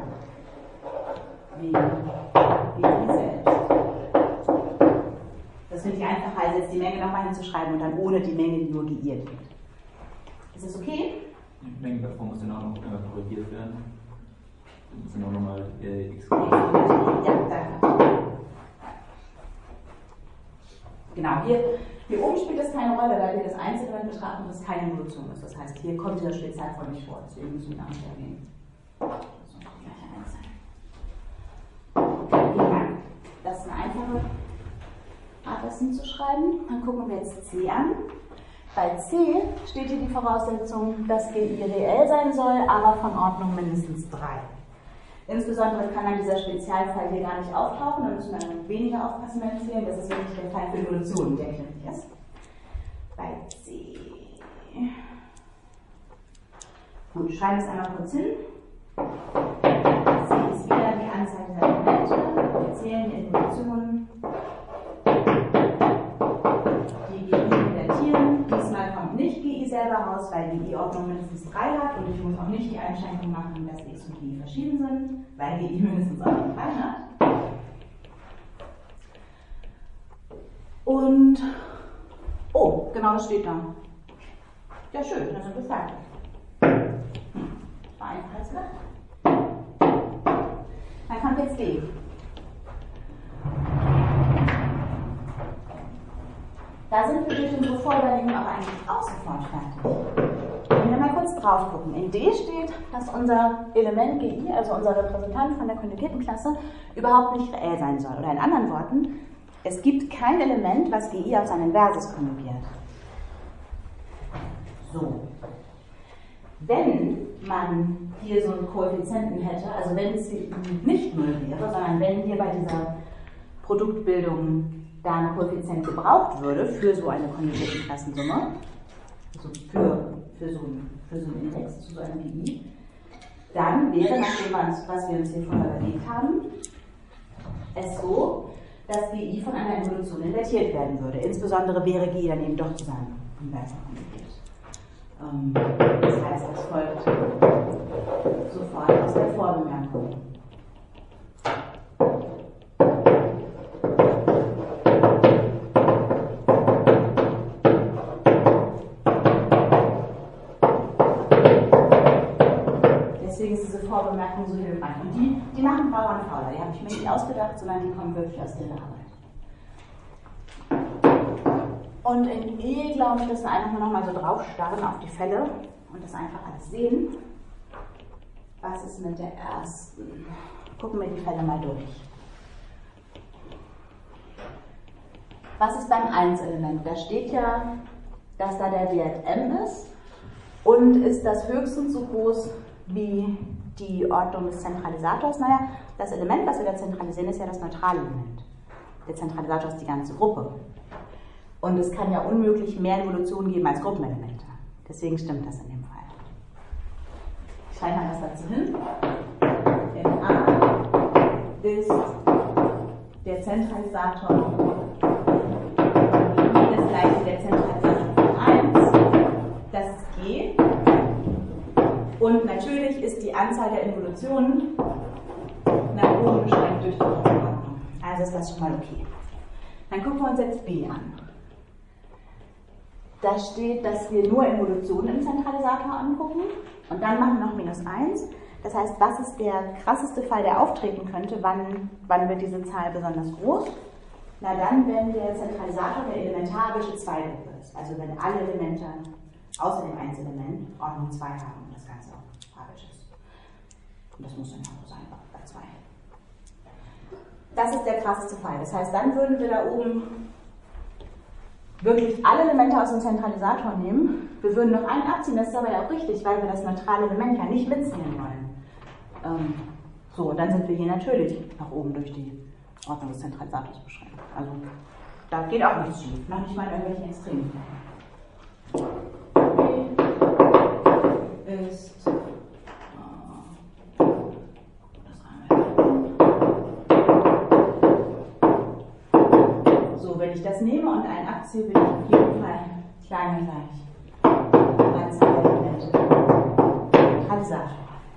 wie G I selbst. Das finde ich einfacher, als jetzt die Menge nochmal hinzuschreiben und dann ohne die Menge, die nur geiert wird. Ist das okay? Die Mengenperform muss dann auch noch äh, korrigiert werden. Das sind auch nochmal äh, x. Ja, danke. Genau, hier, hier oben spielt das keine Rolle, weil wir das Einzelelement betrachten und das keine Involution ist. Das heißt, hier kommt dieser Spezialfall nicht vor, deswegen müssen wir gar nicht erwähnen. Das soll die gleiche eins sein. Vielen Dank. Das ist eine einfache Art, das hinzuschreiben. Dann gucken wir jetzt C an. Bei C steht hier die Voraussetzung, dass G I reell sein soll, aber von Ordnung mindestens drei. Insbesondere kann dann dieser Spezialfall hier gar nicht auftauchen, da müssen wir dann weniger aufpassen beim Zählen, das ist wirklich der Fall für Evolution, der klemmig ist. Bei C. Gut, schreiben wir es einmal kurz hin. C ist wieder die Anzahl der Elemente, wir zählen die Evolutionen, die G I invertieren. Diesmal kommt nicht G I selber raus, weil G I Ordnung mindestens drei hat und ich muss auch nicht die Einschränkung machen, dass X und G I verschieden sind, weil G I mindestens Ordnung drei hat. Und, oh, genau das steht da. Ja, schön, dann sind wir fertig. Hm, war einfach als gedacht. Dann kommt jetzt D. Da sind wir durch unsere Vorüberlegung aber eigentlich auch sofort fertig. Wenn wir mal kurz drauf gucken. In D steht, dass unser Element G I, also unser Repräsentant von der konjugierten Klasse, überhaupt nicht reell sein soll. Oder in anderen Worten, es gibt kein Element, was G I auf seinen Inverses konjugiert. So. Wenn man hier so einen Koeffizienten hätte, also wenn es nicht null wäre, sondern wenn hier bei dieser Produktbildung da ein Koeffizient gebraucht würde für so eine konjugierte Klassensumme, also für, für, so einen, für so einen Index zu so einem G I, dann wäre, nach dem, was wir uns hier vorher überlegt haben, es so, dass G I von einer Evolution invertiert werden würde. Insbesondere wäre G I dann eben doch zu seinem Inverser konjugiert. Ähm, das heißt, das folgt sofort aus der Vorbemerkung. Deswegen ist diese Vorbemerkung so hilfreich. Und die, die machen Bauern fauler. Die habe ich mir nicht ausgedacht, sondern die kommen wirklich aus ihrer Arbeit. Und in E, glaube ich, müssen wir einfach nur noch mal so drauf starren auf die Fälle und das einfach alles sehen. Was ist mit der ersten? Gucken wir die Fälle mal durch. Was ist beim eins-Element? Da steht ja, dass da der Wert m ist und ist das höchstens so groß wie die Ordnung des Zentralisators. Naja, das Element, was wir da zentralisieren, ist ja das neutrale Element. Der Zentralisator ist die ganze Gruppe. Und es kann ja unmöglich mehr Evolutionen geben als Gruppenelemente. Deswegen stimmt das in dem Fall. Ich schreibe mal das dazu hin. In A ist der Zentralisator das gleiche wie der Zentralisator von eins. Das ist G. Und natürlich ist die Anzahl der Involutionen nach oben beschränkt durch die Gruppenordnung. Also ist das schon mal okay. Dann gucken wir uns jetzt B an. Da steht, dass wir nur Involutionen im Zentralisator angucken und dann machen wir noch minus eins. Das heißt, was ist der krasseste Fall, der auftreten könnte? Wann, wann wird diese Zahl besonders groß? Na dann, wenn der Zentralisator der elementarische Zweigruppe ist, also wenn alle Elemente außer dem Einzelement Ordnung zwei haben und das Ganze auch abisch ist. Und das muss dann auch so sein bei zwei. Das ist der krasseste Fall. Das heißt, dann würden wir da oben wirklich alle Elemente aus dem Zentralisator nehmen. Wir würden noch einen abziehen, das ist aber ja auch richtig, weil wir das neutrale Element ja nicht mitzählen wollen. Ähm, so, und dann sind wir hier natürlich nach oben durch die Ordnung des Zentralisators beschränkt. Also, da geht auch nichts schief, noch nicht mal in irgendwelchen Extremen. B ist. Äh, das so, wenn ich das nehme und einen abziehe, will ich auf jeden Fall kleiner gleich Anzahl der Elemente. Zentralisator.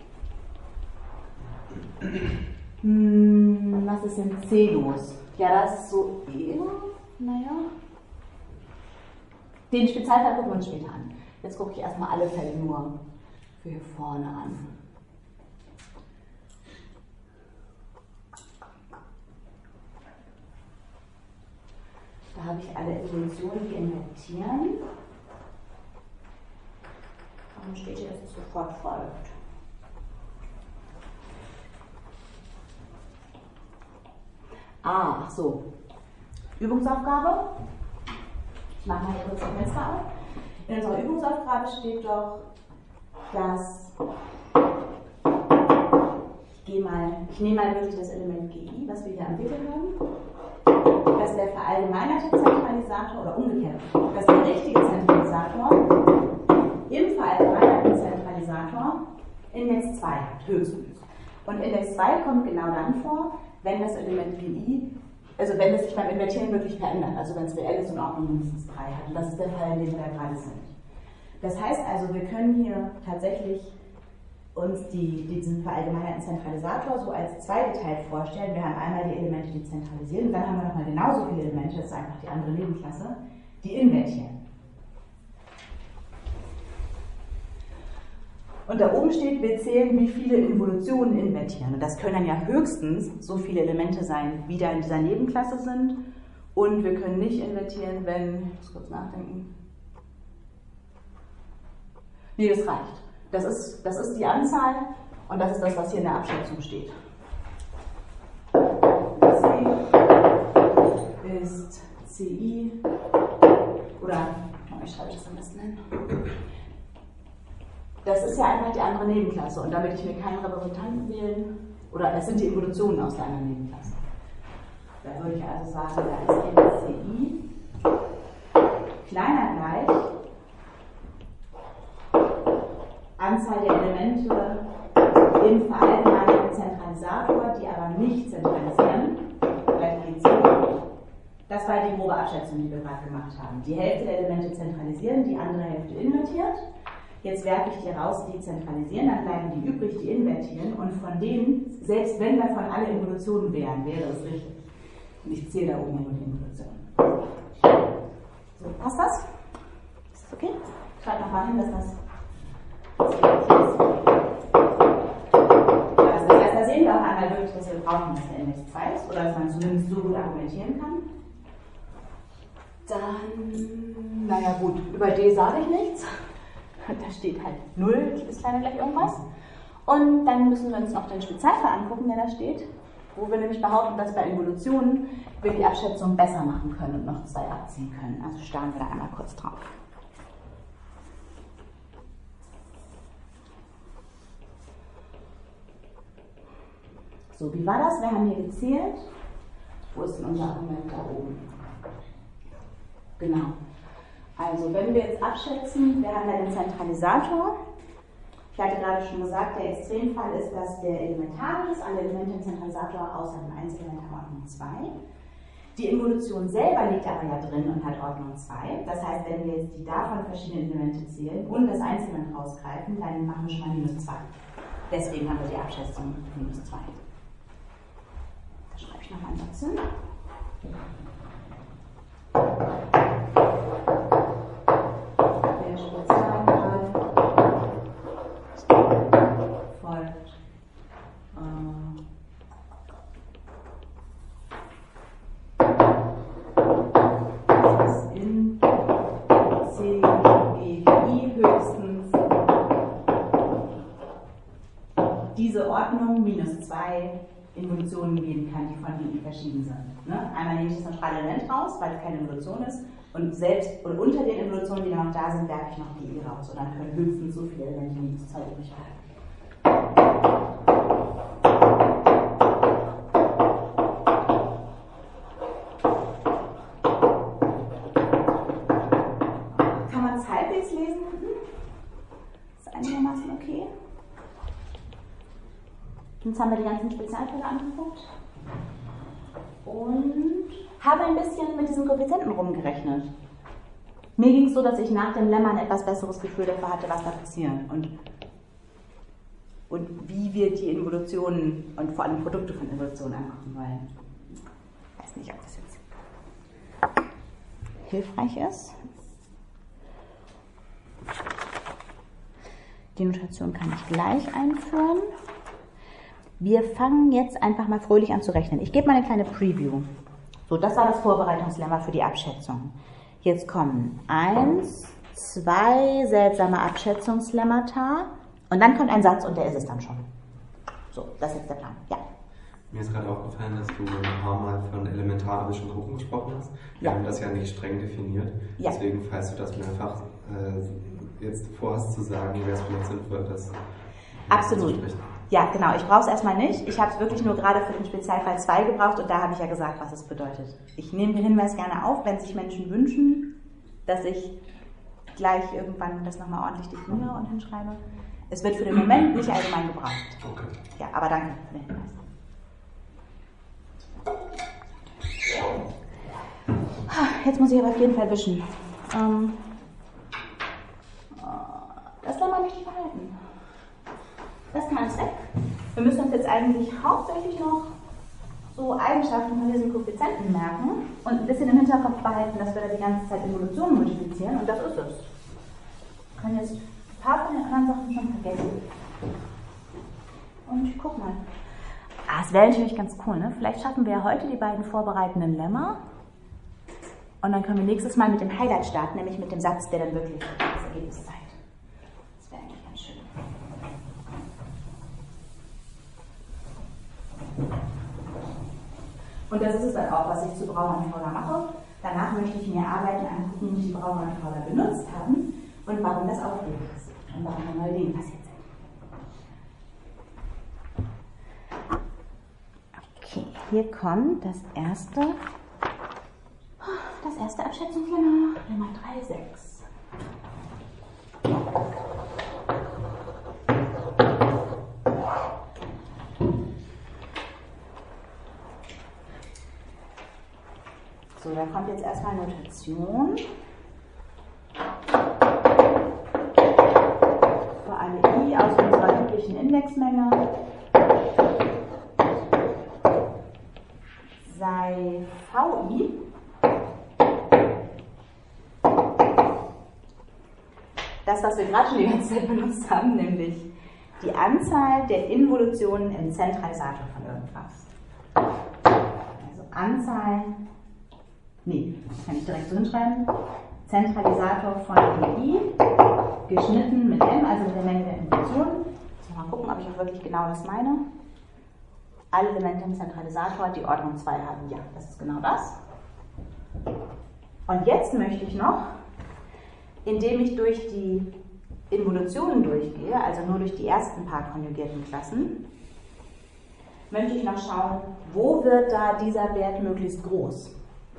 Hm, was ist in C los? Ja, das ist so eher, naja. Den Spezialfall gucken wir uns später an. Jetzt gucke ich erstmal alle Fälle nur für hier vorne an. Da habe ich alle Evolutionen, die invertieren. Warum steht hier, dass es sofort folgt? Ah, ach so. Übungsaufgabe. Ich mache mal hier kurz das Fenster auf. In unserer Übungsaufgabe steht doch, dass ich gehe mal, ich nehme mal wirklich das Element G I, was wir hier am Wickel haben, dass der verallgemeinerte Zentralisator oder umgekehrt, dass der richtige Zentralisator im verallgemeinerten Zentralisator Index zwei hat, höchstens. Und Index zwei kommt genau dann vor, wenn das Element G I, also wenn es sich beim Invertieren wirklich verändert, also wenn es reell ist und Ordnung mindestens drei hat. Und das ist der Fall, in dem wir da gerade sind. Das heißt also, wir können hier tatsächlich uns die, diesen verallgemeinerten Zentralisator so als zweigeteilt vorstellen. Wir haben einmal die Elemente, die zentralisieren, und dann haben wir nochmal genauso viele Elemente, das ist einfach die andere Nebenklasse, die invertieren. Und da oben steht, wir zählen, wie viele Involutionen invertieren. Und das können dann ja höchstens so viele Elemente sein, wie da in dieser Nebenklasse sind. Und wir können nicht invertieren, wenn, ich muss kurz nachdenken. Nee, das reicht. Das ist, das ist die Anzahl und das ist das, was hier in der Abschätzung steht. C ist C I oder, wie schreibe ich das am besten hin? Das ist ja einfach die andere Nebenklasse und damit ich mir keinen Repräsentanten wählen, oder es sind die Evolutionen aus der anderen Nebenklasse. Da würde ich also sagen, da ist eben C I kleiner gleich Anzahl der Elemente im verallgemeinerten Zentralisator, die aber nicht zentralisieren, gleich G C. Das war die grobe Abschätzung, die wir gerade gemacht haben. Die Hälfte der Elemente zentralisieren, die andere Hälfte invertiert. Jetzt werfe ich die raus, die zentralisieren, dann bleiben die übrig, die invertieren. Und von denen, selbst wenn davon alle Involutionen wären, wäre es richtig. Und ich zähle da oben nur die Involutionen. So, passt das? Ist das okay? Schreibt nochmal hin, dass das. Also das heißt, da sehen wir auch einmal wirklich, dass wir brauchen, dass der Index zwei ist, oder dass man zumindest so gut argumentieren kann. Dann, naja gut, über D sage ich nichts. Da steht halt null, ist kleiner gleich irgendwas. Und dann müssen wir uns noch den Spezialfall angucken, der da steht, wo wir nämlich behaupten, dass bei Involutionen wir die Abschätzung besser machen können und noch zwei abziehen können. Also starren wir da einmal kurz drauf. So, wie war das? Wir haben hier gezählt. Wo ist denn unser Argument da oben? Genau. Also, wenn wir jetzt abschätzen, wir haben ja den Zentralisator. Ich hatte gerade schon gesagt, der Extremfall ist, dass der elementar ist, alle Elemente im Zentralisator außer dem Einzelement haben Ordnung zwei. Die Involution selber liegt aber ja drin und hat Ordnung zwei. Das heißt, wenn wir jetzt die davon verschiedenen Elemente zählen und das Einzelement rausgreifen, dann machen wir schon mal minus zwei. Deswegen haben wir die Abschätzung minus zwei. Da schreibe ich nochmal einen Satz hin. Der Spezialfall folgt äh, von minus zwei Involutionen geben kann, die von I verschieden sind. Ne? Einmal nehme ich das neutrale Element raus, weil es keine Involution ist, und selbst und unter den Involutionen, die noch da sind, werfe ich noch die I raus. Und dann können höchstens so viele Elemente minus zwei übrig bleiben. Kann man es halbwegs lesen? Ist einigermaßen okay. Jetzt haben wir die ganzen Spezialfälle angeguckt und habe ein bisschen mit diesen Koeffizienten rumgerechnet. Mir ging es so, dass ich nach dem Lemma ein etwas besseres Gefühl dafür hatte, was da passiert und, und wie wir die Involutionen und vor allem Produkte von Involutionen angucken wollen. Ich weiß nicht, ob das jetzt hilfreich ist. Die Notation kann ich gleich einführen. Wir fangen jetzt einfach mal fröhlich an zu rechnen. Ich gebe mal eine kleine Preview. So, das war das Vorbereitungslemma für die Abschätzung. Jetzt kommen eins, zwei seltsame Abschätzungslemmata und dann kommt ein Satz und der ist es dann schon. So, das ist jetzt der Plan. Ja. Mir ist gerade aufgefallen, dass du ein paar Mal von elementarischen Gruppen gesprochen hast. Wir Ja. haben das ja nicht streng definiert. Ja. Deswegen, falls du das mehrfach äh, jetzt vorhast zu sagen, wäre es vielleicht sinnvoll, das Absolut. zu sprechen. Ja, genau. Ich brauche es erstmal nicht. Ich habe es wirklich nur gerade für den Spezialfall zwei gebraucht und da habe ich ja gesagt, was es bedeutet. Ich nehme den Hinweis gerne auf, wenn sich Menschen wünschen, dass ich gleich irgendwann das nochmal ordentlich definiere und hinschreibe. Es wird für den Moment nicht allgemein gebraucht. Okay. Ja, aber danke für den Hinweis. Jetzt muss ich aber auf jeden Fall wischen. Ähm, das Lemma möchte ich behalten. Das kann alles weg. Wir müssen uns jetzt eigentlich hauptsächlich noch so Eigenschaften von diesen Koeffizienten merken und ein bisschen im Hinterkopf behalten, dass wir da die ganze Zeit Involutionen multiplizieren und das ist es. Wir können jetzt ein paar von den anderen Sachen schon vergessen. Und ich guck mal. Ah, es wäre natürlich ganz cool, ne? Vielleicht schaffen wir ja heute die beiden vorbereitenden Lemma und dann können wir nächstes Mal mit dem Highlight starten, nämlich mit dem Satz, der dann wirklich das Ergebnis zeigt. Das wäre eigentlich ganz schön. Und das ist es dann auch, was ich zu Brauer und Fowler mache. Danach möchte ich mir Arbeiten angucken, die Brauer und Fowler benutzt haben und warum das aufregend ist und warum neue Dinge passiert sind. Okay, hier kommt das erste, das erste Abschätzungslemma, Lemma drei Punkt sechs. So, da kommt jetzt erstmal Notation. Für eine I aus unserer üblichen Indexmenge sei V I das, was wir gerade schon die ganze Zeit benutzt haben, nämlich die Anzahl der Involutionen im Zentralisator von irgendwas. Also Anzahl, nee, kann ich direkt so hinschreiben, Zentralisator von I geschnitten mit M, also mit der Menge der Involutionen. Mal gucken, ob ich auch wirklich genau das meine. Alle Elemente im Zentralisator, die Ordnung zwei haben. Ja, das ist genau das. Und jetzt möchte ich noch, indem ich durch die Involutionen durchgehe, also nur durch die ersten paar konjugierten Klassen, möchte ich noch schauen, wo wird da dieser Wert möglichst groß.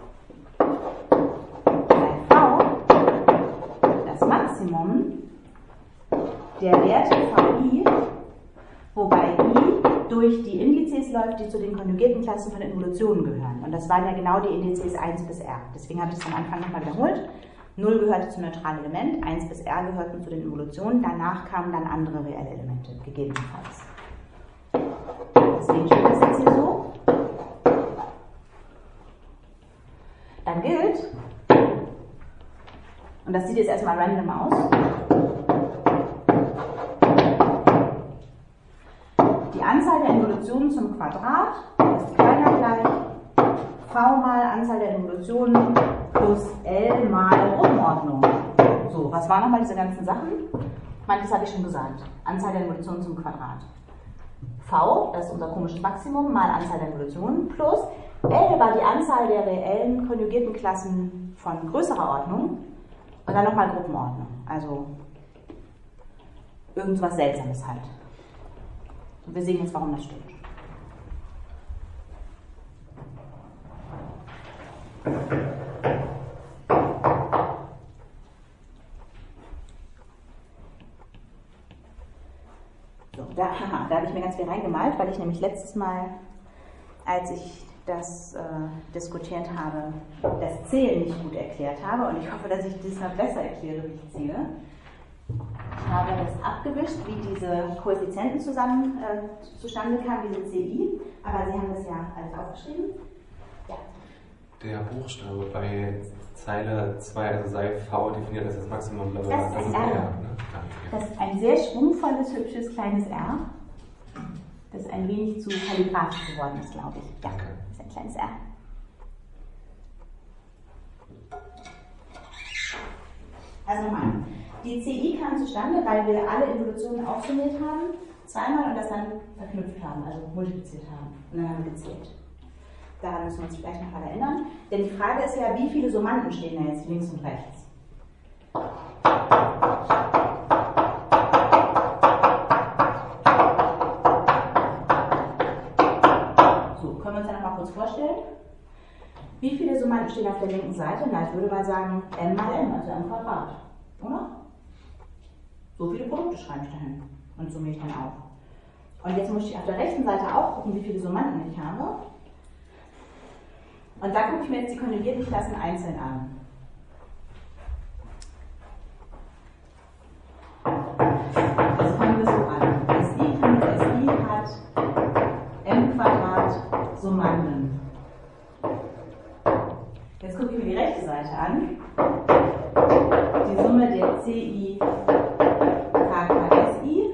Bei V, das Maximum der Werte vi, wobei I durch die Indizes läuft, die zu den konjugierten Klassen von Involutionen gehören. Und das waren ja genau die Indizes eins bis R. Deswegen habe ich es am Anfang nochmal wiederholt. null gehörte zum neutralen Element, eins bis R gehörten zu den Involutionen, danach kamen dann andere reelle Elemente, gegebenenfalls. Deswegen steht das jetzt hier so. Dann gilt, und das sieht jetzt erstmal random aus, die Anzahl der Involutionen zum Quadrat ist kleiner gleich V mal Anzahl der Involutionen plus L mal Gruppenordnung. So, was waren nochmal diese ganzen Sachen? Manches habe ich schon gesagt. Anzahl der Involutionen zum Quadrat. V, das ist unser komisches Maximum, mal Anzahl der Evolutionen, plus L war die Anzahl der reellen konjugierten Klassen von größerer Ordnung und dann nochmal Gruppenordnung. Also irgendwas Seltsames halt. Und wir sehen jetzt, warum das stimmt. So, da, haha, da habe ich mir ganz viel reingemalt, weil ich nämlich letztes Mal, als ich das äh, diskutiert habe, das Zählen nicht gut erklärt habe, und ich hoffe, dass ich diesmal besser erkläre, wie ich zähle. Ich habe das abgewischt, wie diese Koeffizienten zusammen äh, zustande kamen, diese C I, aber Sie haben das ja alles aufgeschrieben. Ja. Der Buchstabe bei Zeile zwei, also sei V definiert das als Maximum, bla bla bla. Das, Das ist ist R. R. Ne? Das ist ein sehr schwungvolles, hübsches, kleines R, das ein wenig zu kalligrafisch geworden ist, glaube ich. Ja, das ist ein kleines R. Also nochmal. Die C I kam zustande, weil wir alle Evolutionen aufsummiert haben, zweimal, und das dann verknüpft haben, also multipliziert haben. Und dann haben wir gezählt. Daran müssen wir uns vielleicht noch mal erinnern. Denn die Frage ist ja, wie viele Summanden stehen da jetzt links und rechts? So, können wir uns ja noch mal kurz vorstellen. Wie viele Summanden stehen auf der linken Seite? Na, ich würde mal sagen m mal n, also m Quadrat. Oder? So viele Produkte schreibe ich dahin und summiere ich dann auf. Und jetzt muss ich auf der rechten Seite auch gucken, wie viele Summanden ich habe. Und da gucke ich mir jetzt die konjugierten Klassen einzeln an. Das fangen wir so an. S I times S I hat m Quadrat Summanden. Jetzt gucke ich mir die rechte Seite an. Die Summe der C I K K S I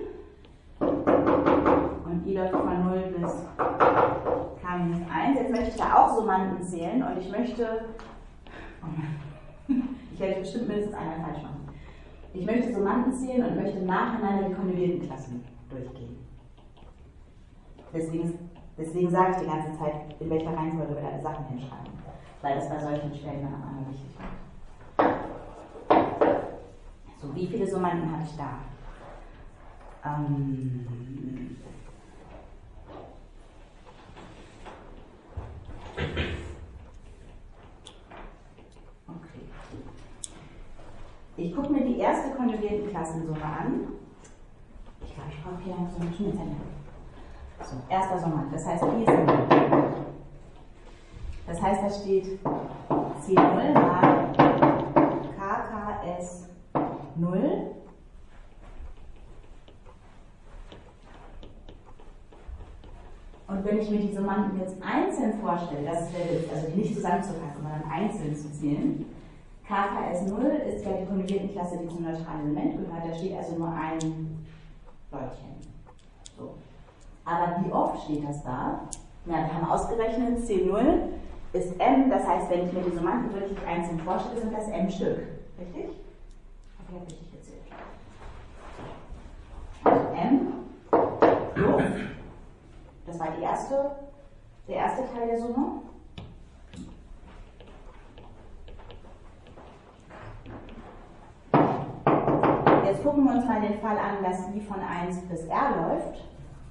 und I läuft von null bis K minus eins. Jetzt möchte ich da auch Summanden zählen und ich möchte, oh Mann, ich werde bestimmt mindestens einmal falsch machen. Ich möchte Summanden zählen und möchte nacheinander die konjugierten Klassen durchgehen. Deswegen, deswegen sage ich die ganze Zeit, in welcher Reihenfolge wir da Sachen hinschreiben, weil das bei solchen Stellen dann auch einmal wichtig wird. So, wie viele Summanden habe ich da? Ähm, okay. Ich gucke mir die erste konjugierten Klassensumme an. Ich glaube, ich brauche hier so eine Schnittzettel. So, erster Summand, das heißt, hier ist null. Das heißt, da steht C null mal K K S null und wenn ich mir die Summanden jetzt einzeln vorstelle, das ist der Witz, also die nicht zusammenzufassen, sondern einzeln zu zählen. K K S null ist ja die konjugierten Klasse, die zum neutralen Element gehört, da steht also nur ein Leutchen. So. Aber wie oft steht das da? Ja, wir haben ausgerechnet, C null ist M, das heißt, wenn ich mir die Summanden wirklich einzeln vorstelle, sind das M Stück. Richtig? Ich habe richtig gezählt. Also M, so, das war die erste, der erste Teil der Summe. Jetzt gucken wir uns mal den Fall an, dass I von eins bis R läuft.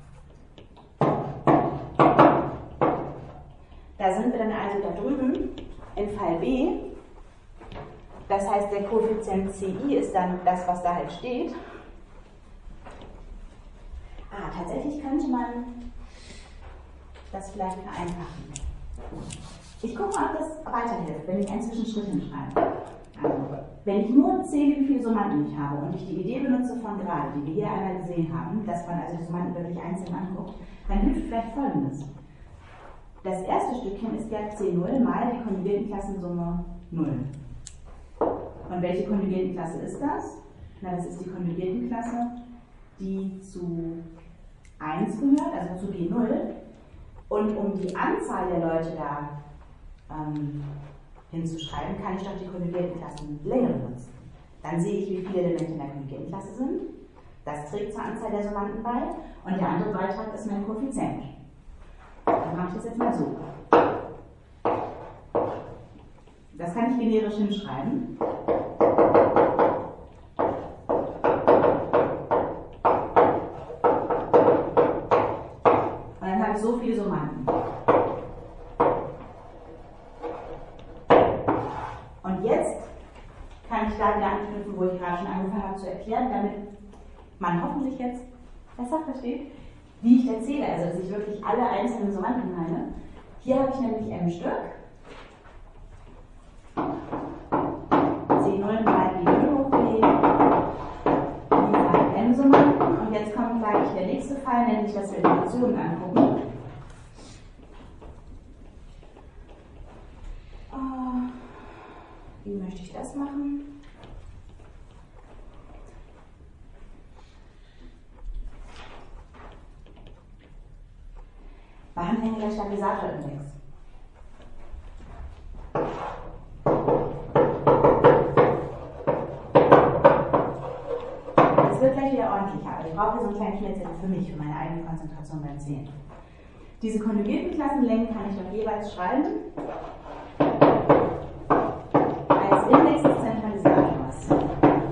Da sind wir dann also da drüben in Fall B. Das heißt, der Koeffizient C I ist dann das, was da halt steht. Ah, tatsächlich könnte man das vielleicht vereinfachen. Ich gucke mal, ob das weiterhilft, wenn ich einen Zwischenschritt hinschreibe. Also, wenn ich nur zähle, wie viele Summanden ich habe und ich die Idee benutze von gerade, die wir hier einmal gesehen haben, dass man also die Summanden wirklich einzeln anguckt, dann hilft vielleicht Folgendes. Das erste Stückchen ist ja C null mal die konjugierten Klassensumme null. Und welche Konjugiertenklasse ist das? Na, das ist die Konjugiertenklasse, die zu eins gehört, also zu G null. Und um die Anzahl der Leute da ähm, hinzuschreiben, kann ich doch die Konjugiertenklassenlänge benutzen. Dann sehe ich, wie viele Elemente in der Konjugiertenklasse sind. Das trägt zur Anzahl der Summanden bei und der andere Beitrag ist mein Koeffizient. Dann mache ich das jetzt mal so. Das kann ich generisch hinschreiben. Und dann habe ich so viele Summanden. Und jetzt kann ich da wieder anknüpfen, wo ich gerade schon angefangen habe zu erklären, damit man hoffentlich jetzt besser versteht, wie ich erzähle, also dass ich wirklich alle einzelnen Summanden meine. Hier habe ich nämlich m Stück. C null mal G null hoch B, die m Summanden. Und jetzt kommt gleich der nächste Fall, nämlich dass wir Induktionen angucken. Oh, wie möchte ich das machen? Machen wir gleich Stabilisatorindex. Es wird gleich wieder ordentlicher, aber ich brauche so einen kleinen Schnitzel für mich, für meine eigene Konzentration beim Sehen. Diese konjugierten Klassenlängen kann ich doch jeweils schreiben als Index des Zentralisators.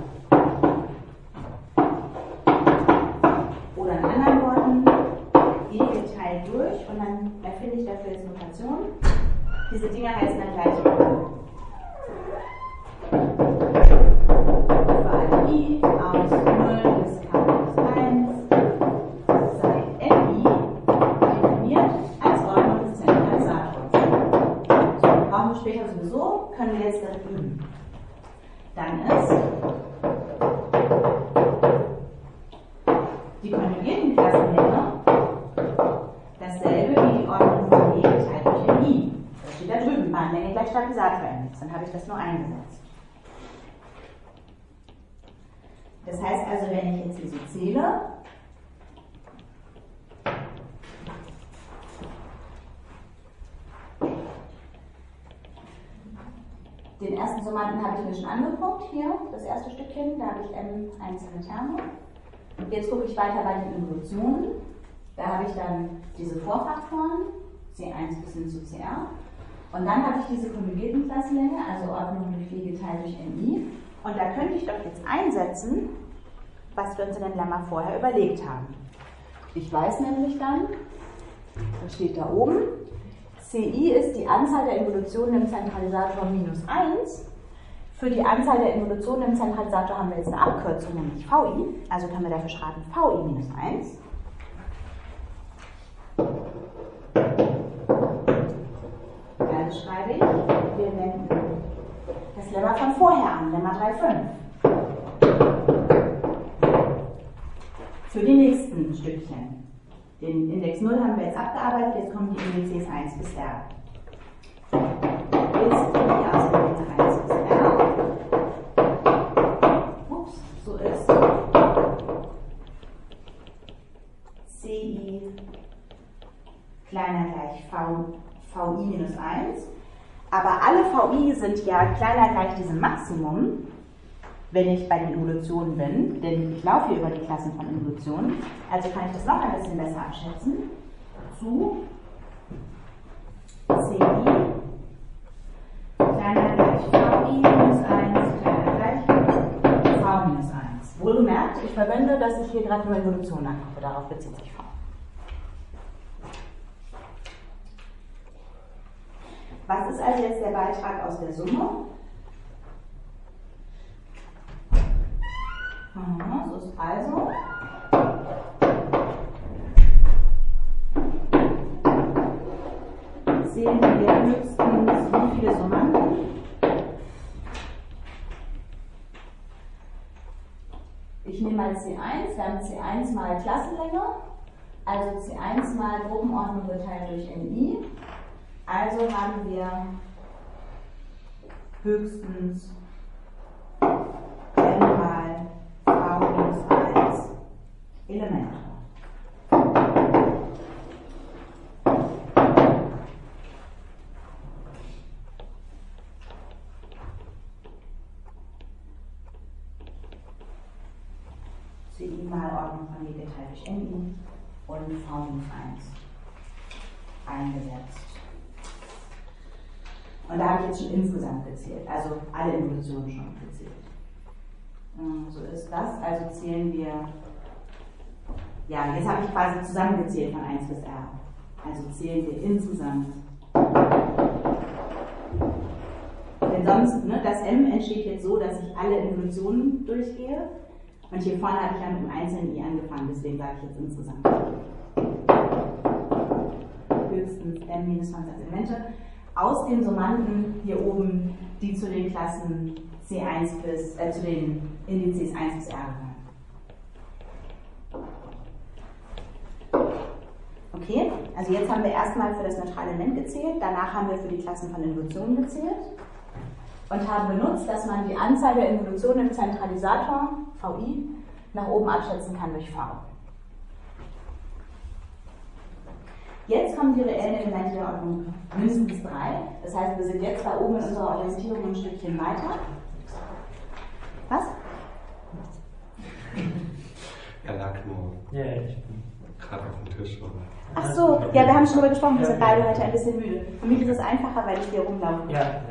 Oder in anderen Worten, E geteilt durch und dann erfinde ich dafür jetzt Notation. Diese Dinger heißen dann gleich für alle I aus null bis K minus eins sei Ni definiert als Ordnung des Zentralisators. So, brauchen wir später sowieso, können wir jetzt direkt üben. Dann ist die konjugierten Klassenlänge dasselbe wie die Ordnung von E geteilt durch I. Das steht da drüben, Bahnlänge gleich Stabilisatorindex. Dann habe ich das nur eingesetzt. Das heißt also, wenn ich jetzt hier so zähle, den ersten Summanden habe ich mir schon angeguckt, hier, das erste Stückchen, da habe ich m einzelne Terme. Jetzt gucke ich weiter bei den Involutionen. Da habe ich dann diese Vorfaktoren, C eins bis hin zu C R. Und dann habe ich diese konjugierten Klassenlänge, also Ordnung durch V geteilt durch Ni. Und da könnte ich doch jetzt einsetzen, was wir uns in dem Lemma vorher überlegt haben. Ich weiß nämlich dann, das steht da oben, C I ist die Anzahl der Involutionen im Zentralisator minus eins. Für die Anzahl der Involutionen im Zentralisator haben wir jetzt eine Abkürzung, nämlich V I. Also können wir dafür schreiben V I minus eins. Also schreibe ich, wir wenden das Lemma von vorher an, Lemma drei Punkt fünf. Für die nächsten Stückchen. Den Index null haben wir jetzt abgearbeitet, jetzt kommen die Indizes eins bis R. Ist die Ausgabe eins bis R. Ups, so ist C I kleiner gleich V, VI minus eins. Aber alle V I sind ja kleiner gleich diesem Maximum, wenn ich bei den Involutionen bin, denn ich laufe hier über die Klassen von Involutionen, also kann ich das noch ein bisschen besser abschätzen, zu C I kleiner gleich V I minus eins, kleiner gleich V minus eins. Wohlgemerkt, ich verwende, dass ich hier gerade nur Involutionen angucke, darauf bezieht sich V. Was ist also jetzt der Beitrag aus der Summe? Aha, so ist also sehen wir höchstens wie viele Summanden? Ich nehme mal C eins, wir haben C eins mal Klassenlänge, also C eins mal Gruppenordnung geteilt durch Ni. Also haben wir höchstens n mal V minus eins Elemente. di mal Ordnung von G geteilt durch Mi und v minus eins eingesetzt. Und da habe ich jetzt schon insgesamt gezählt, also alle Involutionen schon gezählt. So ist das, also zählen wir, ja, jetzt habe ich quasi zusammengezählt von eins bis R. Also zählen wir insgesamt. Denn sonst, ne, das M entsteht jetzt so, dass ich alle Involutionen durchgehe. Und hier vorne habe ich ja mit dem einzelnen I angefangen, deswegen sage ich jetzt insgesamt. Höchstens M minus zwanzig Elemente. Aus den Summanden hier oben, die zu den Klassen C eins bis, äh, zu den Indizes eins bis R gehören. Okay, also jetzt haben wir erstmal für das neutrale Element gezählt, danach haben wir für die Klassen von Involutionen gezählt und haben benutzt, dass man die Anzahl der Involutionen im Zentralisator, V I, nach oben abschätzen kann durch V. Jetzt kommen die reellen Elemente der Ordnung mindestens drei. Das heißt, wir sind jetzt da oben in unserer Orientierung ein Stückchen weiter. Was? Er lag nur ja, ich bin gerade auf dem Tisch. Oder? Ach so, ja, wir haben schon darüber gesprochen, wir sind beide heute ein bisschen müde. Für mich ist es einfacher, weil ich hier rumlaufe. Ja, ja.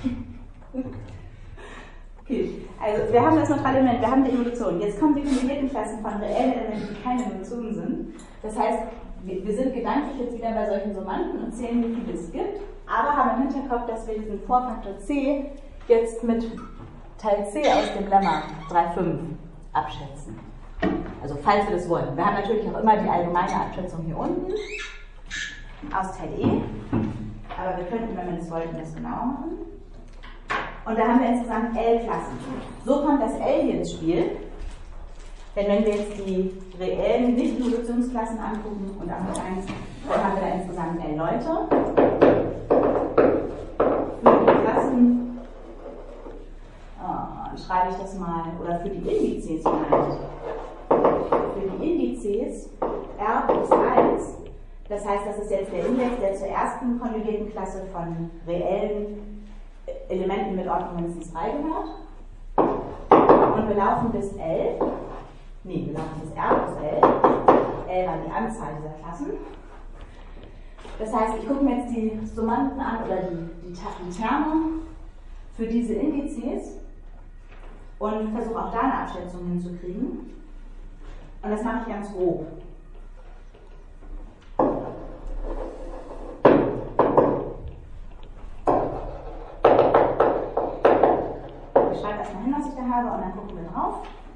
Okay, also wir haben das neutrale Element, wir haben die Evolution. Jetzt kommen die kombinierten Klassen von reellen Elementen, die keine Evolutionen sind. Das heißt, wir sind gedanklich jetzt wieder bei solchen Summanden und zählen, wie viele es gibt, aber haben im Hinterkopf, dass wir diesen Vorfaktor C jetzt mit Teil C aus dem Lemma drei Komma fünf abschätzen. Also falls wir das wollen. Wir haben natürlich auch immer die allgemeine Abschätzung hier unten aus Teil E, aber wir könnten, wenn wir das wollten, das genauer machen. Und da haben wir insgesamt L Klassen. So kommt das L hier ins Spiel. Denn wenn wir jetzt die reellen Nicht-Evolutionsklassen angucken und am eins, dann haben wir da insgesamt L Leute. Für die Klassen, oh, dann schreibe ich das mal, oder für die Indizes vielleicht. Für die Indizes R plus eins, das heißt, das ist jetzt der Index der zur ersten konjugierten Klasse von reellen Elementen mit Ordnung mindestens drei gehört. Und wir laufen bis L. Nee, wir laufen bis R plus L. L war die Anzahl dieser Klassen. Das heißt, ich gucke mir jetzt die Summanden an oder die, die, die Terme für diese Indizes und versuche auch da eine Abschätzung hinzukriegen. Und das mache ich ganz grob. Ich schreibe erstmal hin, was ich da habe, und dann gucken wir drauf.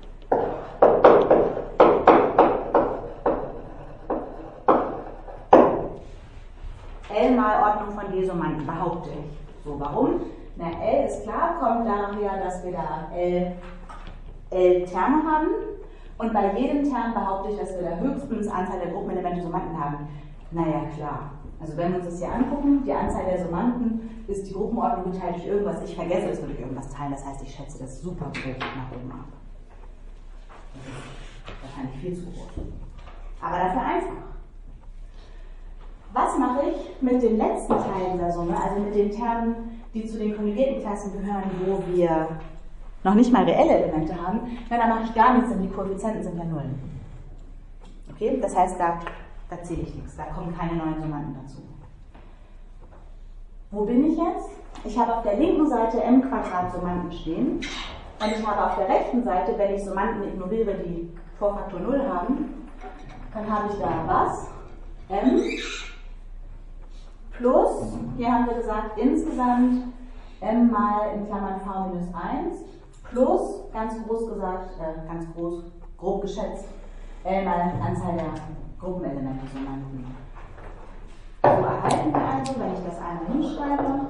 L mal Ordnung von D-Summanden, behaupte ich. So, warum? Na, L ist klar, kommt daher, dass wir da L, L Terme haben. Und bei jedem Term behaupte ich, dass wir da höchstens Anzahl der Gruppenelemente Summanden haben. Naja, klar. Also wenn wir uns das hier angucken, die Anzahl der Summanden ist die Gruppenordnung geteilt durch irgendwas. Ich vergesse es, durch irgendwas teilen. Das heißt, ich schätze das super grob nach oben ab. Das ist wahrscheinlich viel zu groß. Aber dafür einfach. Was mache ich mit dem letzten Teil dieser Summe, also mit den Termen, die zu den konjugierten Klassen gehören, wo wir noch nicht mal reelle Elemente haben? Na, da mache ich gar nichts, denn die Koeffizienten sind ja Nullen. Okay, das heißt, da, da zähle ich nichts, da kommen keine neuen Summanden dazu. Wo bin ich jetzt? Ich habe auf der linken Seite m Quadrat Summanden stehen und ich habe auf der rechten Seite, wenn ich Summanden ignoriere, die Vorfaktor null haben, dann habe ich da was? M plus, hier haben wir gesagt, insgesamt m mal in Klammern v minus eins plus, ganz groß gesagt, äh, ganz groß, grob geschätzt, L mal Anzahl der Gruppenelemente Summanden. So erhalten wir also, wenn ich das einmal hinschreibe,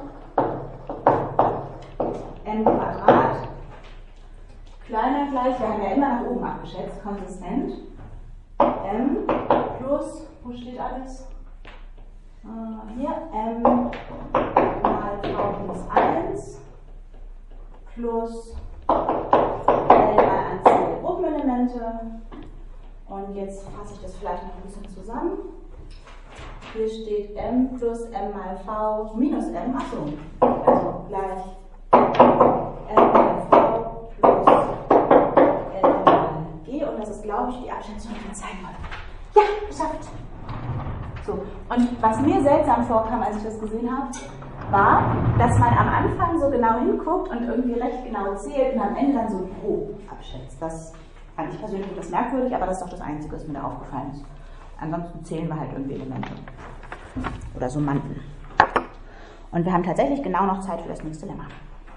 m Quadrat kleiner gleich, wir haben ja immer nach oben abgeschätzt, konsistent, m plus, wo steht alles? Uh, hier m mal v minus eins plus L mal Anzahl der Gruppenelemente. Und jetzt fasse ich das vielleicht noch ein bisschen zusammen. Hier steht m plus m mal v minus m, achso, also gleich m mal v plus L mal g, und das ist, glaube glaube ich, die Abschätzung zeigen wollte. Ja, geschafft. So, und was mir seltsam vorkam, als ich das gesehen habe, war, dass man am Anfang so genau hinguckt und irgendwie recht genau zählt und am Ende dann so grob abschätzt. Das fand ich persönlich etwas merkwürdig, aber das ist doch das Einzige, was mir da aufgefallen ist. Ansonsten zählen wir halt irgendwie Elemente. Oder Summanden. Und wir haben tatsächlich genau noch Zeit für das nächste Lemma.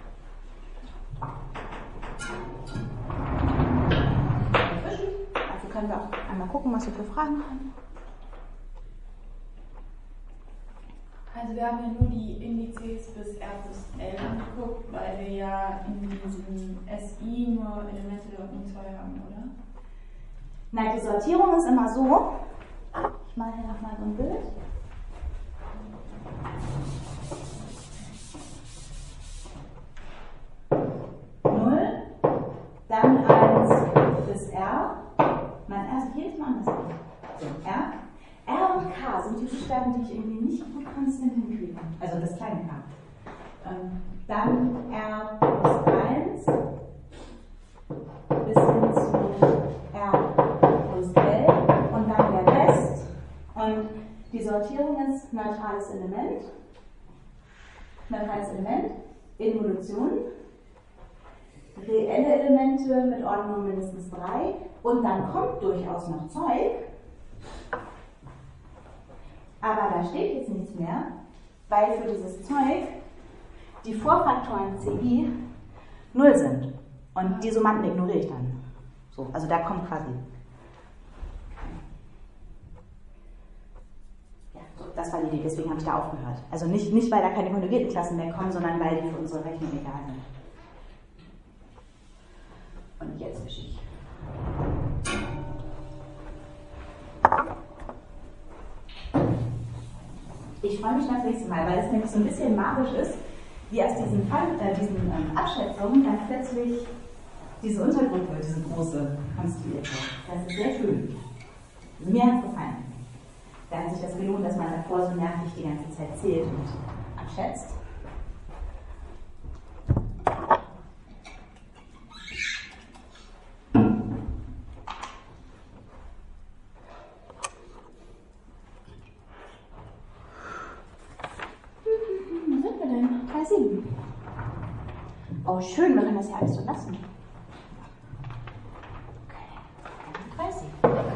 Also können wir auch einmal gucken, was wir für Fragen haben. Also wir haben ja nur die Indizes bis R plus L angeguckt, weil wir ja in diesem S I nur Elemente der Ordnung zwei haben, oder? Nein, die Sortierung ist immer so. Ich mache hier nochmal so ein Bild. null, dann eins bis R. Mein R ist jedes Mal anders. So, R. R und K sind die Buchstaben, die ich irgendwie nicht gut konstant hinkriege. Also das kleine K. Ähm, dann R plus eins bis hin zu R plus L und dann der Rest. Und die Sortierung ist neutrales Element, neutrales Element, Involution, reelle Elemente mit Ordnung mindestens drei und dann kommt durchaus noch Zeug. Aber da steht jetzt nichts mehr, weil für dieses Zeug die Vorfaktoren C I null sind. Und die Summanden ignoriere ich dann. So, also da kommt quasi. Ja, so, das war die Idee, deswegen habe ich da aufgehört. Also nicht, nicht, weil da keine konjugierten Klassen mehr kommen, sondern weil die für unsere Rechnung egal sind. Und jetzt wische ich. Ich freue mich aufs nächste Mal, weil es nämlich so ein bisschen magisch ist, wie aus diesen, Fall, äh, diesen ähm, Abschätzungen dann plötzlich diese Untergruppe, diese große, konstruiert wird. Das ist sehr schön. Mir hat es gefallen. Da hat sich das gelohnt, dass man davor so nervig die ganze Zeit zählt und abschätzt. Oh, schön, wir können das ja alles so lassen. Okay, dreißig.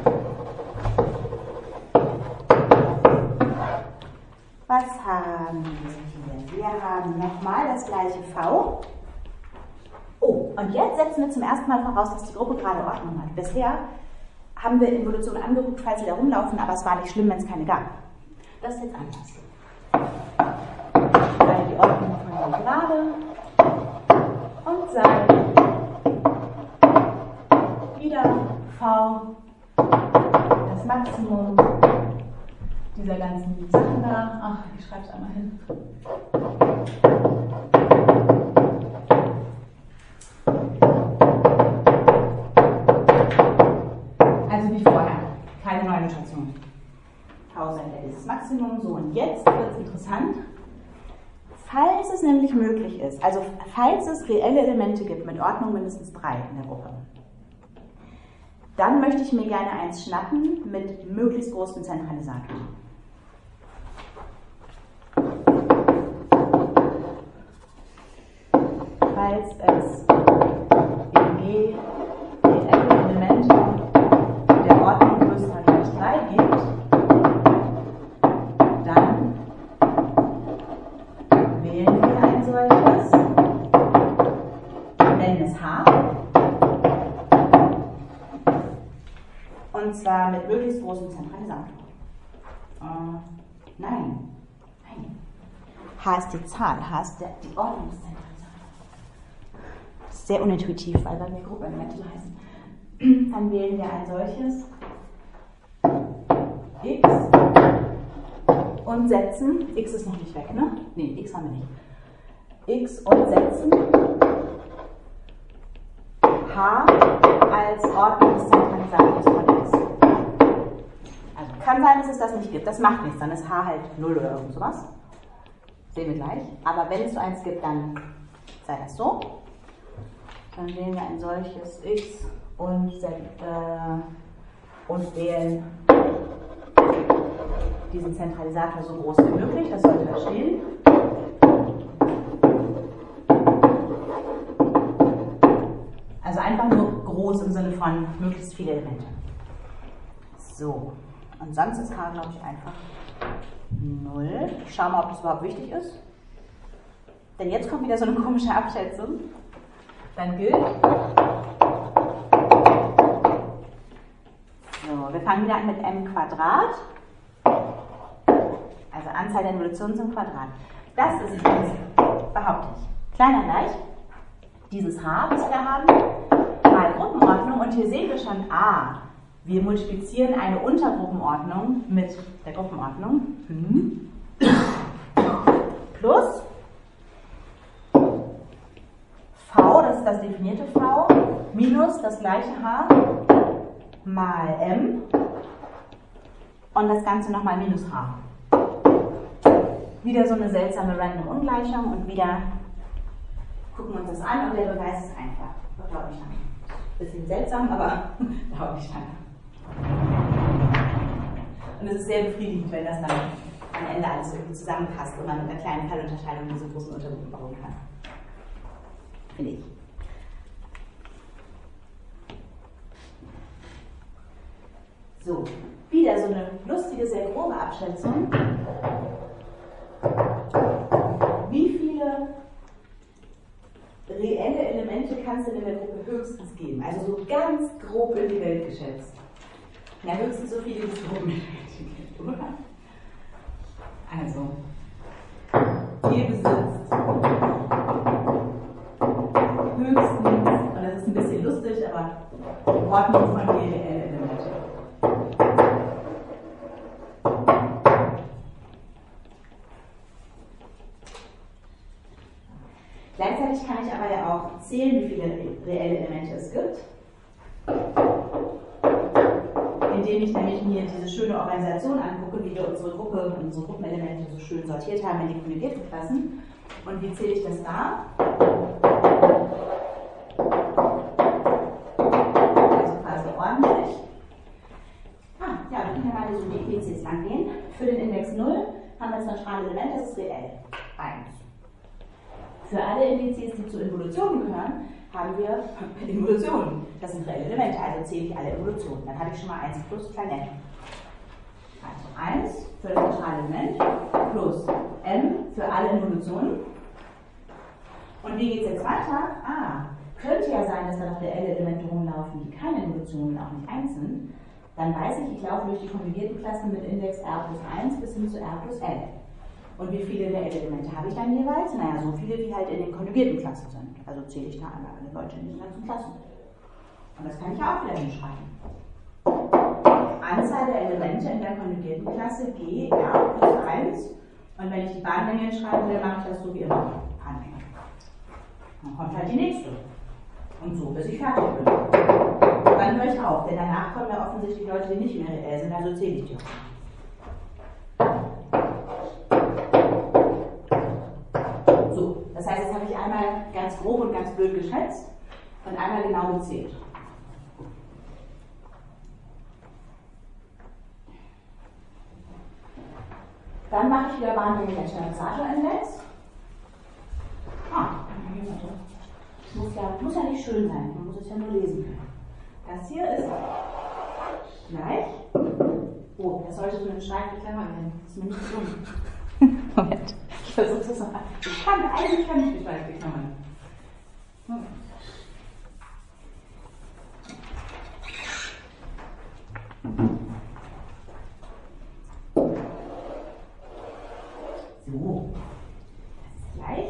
Was haben wir hier? Wir haben nochmal das gleiche V. Oh, und jetzt setzen wir zum ersten Mal voraus, dass die Gruppe gerade Ordnung hat. Bisher haben wir Involution angeguckt, falls sie da rumlaufen, aber es war nicht schlimm, wenn es keine gab. Das ist jetzt anders. Weil die Ordnung von der gerade und sei wieder V, das Maximum dieser ganzen Sachen da. Ach, ich schreibe es einmal hin. Also wie vorher, keine neue Notation. V sei dieses Maximum, so und jetzt wird es interessant. Falls es nämlich möglich ist, also falls es reelle Elemente gibt mit Ordnung mindestens drei in der Gruppe, dann möchte ich mir gerne eins schnappen mit möglichst großem Zentralisator. Falls es in G reelle Elemente der Ordnung größer gleich drei gibt, dann wählen wir ein solches, nennen es H, und zwar mit möglichst großem Zentralisator. Äh, nein, nein. H ist die Zahl, H ist der, die Ordnungszentralisator. Das ist sehr unintuitiv, weil bei mir Gruppenelemente so heißen. Dann wählen wir ein solches X und setzen, X ist noch nicht weg, ne? Ne, X haben wir nicht. X und setzen H als Ordnungszentralisators von X. Also kann sein, dass es das nicht gibt. Das macht nichts, dann ist H halt null oder irgend sowas. Sehen wir gleich. Aber wenn es so eins gibt, dann sei das so. Dann wählen wir ein solches X und, äh, und wählen diesen Zentralisator so groß wie möglich, das sollte da stehen. Also einfach nur groß im Sinne von möglichst viele Elemente. So, und sonst ist H, glaube ich, einfach null. Ich schaue mal, ob das überhaupt wichtig ist. Denn jetzt kommt wieder so eine komische Abschätzung. Dann gilt. So, wir fangen wieder an mit m Quadrat. Also Anzahl der Involutionen zum Quadrat. Das ist jetzt, behaupte ich, kleiner gleich dieses H, was wir haben, mal Gruppenordnung. Und hier sehen wir schon, ah, wir multiplizieren eine Untergruppenordnung mit der Gruppenordnung. Hm. Plus V, das ist das definierte V, minus das gleiche H mal M und das Ganze nochmal minus H. Wieder so eine seltsame random Ungleichung und wieder gucken wir uns das an und der Beweis ist einfach. Das glaube ich dann. Bisschen seltsam, aber glaube ich dann. Und es ist sehr befriedigend, wenn das dann am Ende alles irgendwie zusammenpasst und man mit einer kleinen Fallunterscheidung diese großen Untergruppen bauen kann. Finde ich. So, wieder so eine lustige, sehr grobe Abschätzung. Wie viele reelle Elemente kannst du in der Gruppe höchstens geben? Also so ganz grob in die Welt geschätzt. Ja, höchstens so viele, wie es Gruppenelemente gibt, oder? Also, ihr besitzt höchstens, und das ist ein bisschen lustig, aber Ordnung von vier reelle Elemente. Gleichzeitig kann ich aber ja auch zählen, wie viele reelle Elemente es gibt, indem ich nämlich mir diese schöne Organisation angucke, wie wir unsere Gruppe, unsere Gruppenelemente so schön sortiert haben in die konjugierten Klassen. Und wie zähle ich das da? Also quasi ordentlich. Ah, ja, wir können ja mal so die Indizes lang gehen. Für den Index null haben wir das neutrale Element, das ist reell. eins. Für alle Indizes, die zur Involution gehören, haben wir Involutionen. Das sind reelle Elemente, also zähle ich alle Involutionen. Dann habe ich schon mal eins plus klein n. Also eins für das neutrale Element plus m für alle Involutionen. Und wie geht es jetzt weiter? Ah, könnte ja sein, dass da noch reelle Elemente rumlaufen, die keine Involutionen, auch nicht eins sind. Dann weiß ich, ich laufe durch die konjugierten Klassen mit Index r plus eins bis hin zu r plus l. Und wie viele reelle Elemente habe ich dann jeweils? Naja, so viele, wie halt in den konjugierten Klassen sind. Also zähle ich da alle, alle Leute in diesen ganzen Klassen. Und das kann ich auch wieder hinschreiben. Anzahl der Elemente in der konjugierten Klasse G, R plus eins. Und wenn ich die Bahnlänge hinschreiben will, mache ich das so wie immer. Bahnlänge. Dann kommt halt die nächste. Und so, bis ich fertig bin. Und dann höre ich auf, denn danach kommen ja offensichtlich Leute, die nicht mehr reell sind, also zähle ich die auch. So, das heißt, jetzt habe ich einmal ganz grob und ganz blöd geschätzt und einmal genau gezählt. Dann mache ich wieder Bahnlänge Zentralisator-Index. Ah, das muss ja, muss ja nicht schön sein, man muss es ja nur lesen können. Das hier ist gleich. Oh, das sollte so eine steifende Klammer werden. Das ist mir nicht gelungen. Moment, ich versuche es noch. Ich kann, eigentlich kann ich die steifende Klammern. Moment. So, das ist gleich.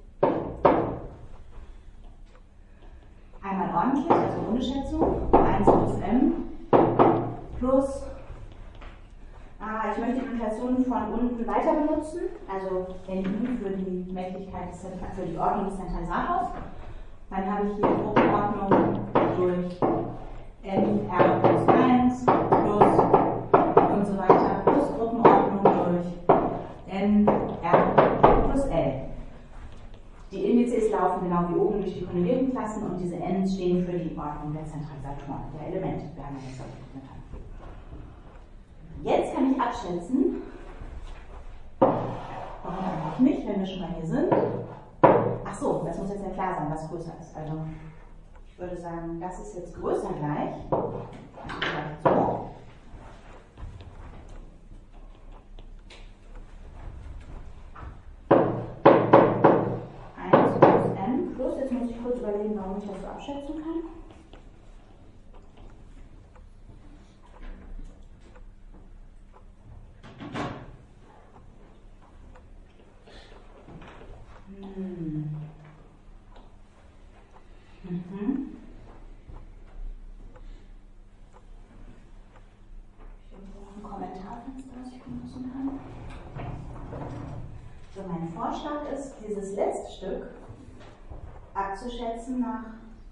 Einmal ordentlich, also ohne Schätzung. eins plus m plus, ah, ich möchte die Notation von unten weiter benutzen, also N I für die Mächtigkeit, des, für die Ordnung des Zentralisators. Dann habe ich hier Gruppenordnung durch n r plus eins plus und so weiter, plus Gruppenordnung durch n r plus l. Die Indizes laufen laufen genau wie oben durch die konjugierten Klassen und diese N's stehen für die Ordnung der Zentralisatoren, der Elemente. Wir haben ja jetzt auch nicht getan. Jetzt kann ich abschätzen, warum eigentlich nicht, wenn wir schon mal hier sind. Ach so, das muss jetzt ja klar sein, was größer ist. Also ich würde sagen, das ist jetzt größer gleich. So. eins plus n plus, jetzt muss ich kurz überlegen, warum ich das so abschätzen kann. Hm. Mhm. Ich habe noch ein Kommentarfenster, das ich benutzen kann. So, mein Vorschlag ist, dieses letzte Stück abzuschätzen nach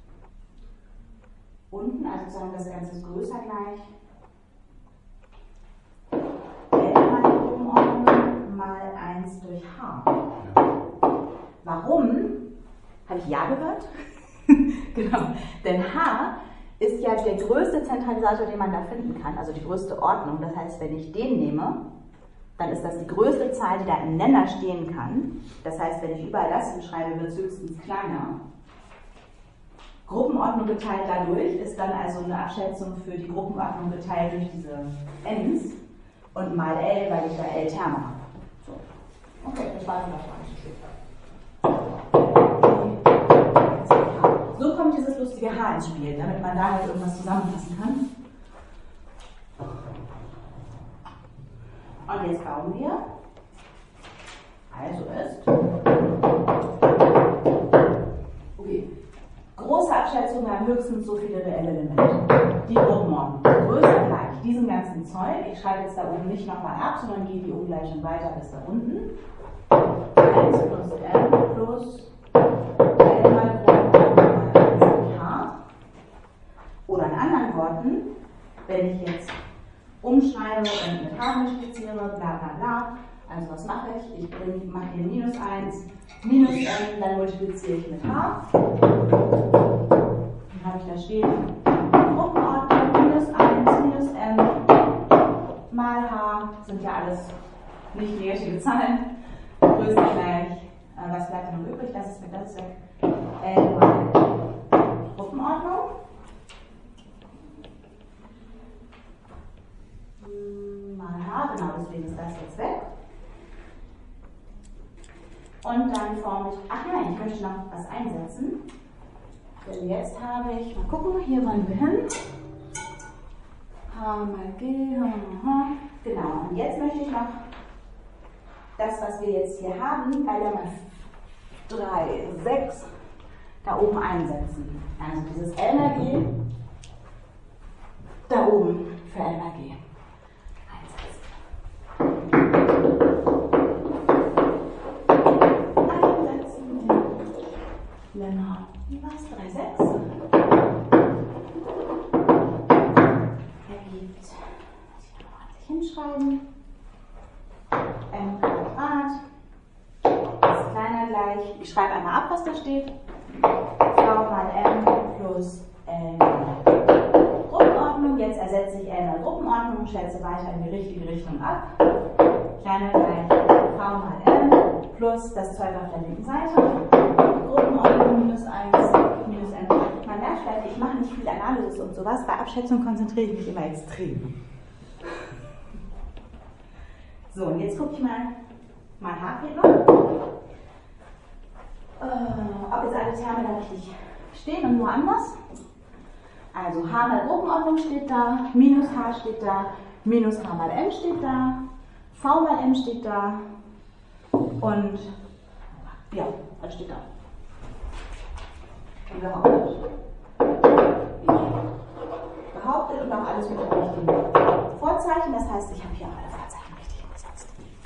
unten, also sozusagen das Ganze ist größer gleich L mal die Gruppenordnung mal eins durch H. Warum? Habe ich ja gehört? Genau, denn H ist ja der größte Zentralisator, den man da finden kann, also die größte Ordnung. Das heißt, wenn ich den nehme, dann ist das die größte Zahl, die da im Nenner stehen kann. Das heißt, wenn ich überall das hinschreibe, wird es höchstens kleiner. Gruppenordnung geteilt dadurch ist dann also eine Abschätzung für die Gruppenordnung geteilt durch diese N's und mal L, weil ich da L Terme habe. So. Okay, das war vielleicht gar nicht schlecht. So kommt dieses lustige H ins Spiel, damit man da halt irgendwas zusammenfassen kann. Und jetzt bauen wir. Also ist. Okay. Große Abschätzungen haben höchstens so viele reelle Elemente. Die Gruppenordnung. Größer gleich diesem ganzen Zeug. Ich schreibe jetzt da oben nicht nochmal ab, sondern gehe die Ungleichung weiter bis da unten. eins plus n plus l mal Gruppenordnung mal eins durch h. Oder in anderen Worten, wenn ich jetzt umschreibe und mit h multipliziere, bla bla bla. Also was mache ich? Ich mache hier minus eins, minus n, dann multipliziere ich mit h. Dann habe ich da stehen, Gruppenordnung, minus eins, minus n, mal h, sind ja alles nicht negative Zahlen, größer gleich. Äh, was bleibt dann noch übrig? Das ist mit das weg. L mal Gruppenordnung. Mal h, genau, deswegen ist das jetzt weg. Und dann forme ich, ach nein, ich möchte noch was einsetzen. Denn jetzt habe ich, mal gucken, hier wollen wir hin. H mal G, H mal H. Genau, und jetzt möchte ich noch das, was wir jetzt hier haben, bei der drei, sechs, da oben einsetzen. Also dieses L mal G, da oben für L mal G. Genau. Wie war es? drei, sechs. Ergibt, muss ich noch ordentlich hinschreiben. M Quadrat ist kleiner gleich. Ich schreibe einmal ab, was da steht. V mal M plus L mal Gruppenordnung. Jetzt ersetze ich L mal Gruppenordnung, schätze weiter in die richtige Richtung ab. Kleiner gleich V mal M plus das Zeug auf der linken Seite. Gruppenordnung minus eins, minus n. Man merkt vielleicht, ich mache nicht viel Analysis und sowas. Bei Abschätzung konzentriere ich mich immer extrem. So, und jetzt gucke ich mal, mein H fehlt noch. Äh, ob jetzt alle Terme da richtig stehen und woanders. Also H mal Gruppenordnung steht da, minus H steht da, minus H mal M steht da, V mal M steht da und ja, was steht da? Behauptet. Behauptet und auch alles mit dem richtigen Vorzeichen. Das heißt, ich habe hier auch alle Vorzeichen richtig gesetzt.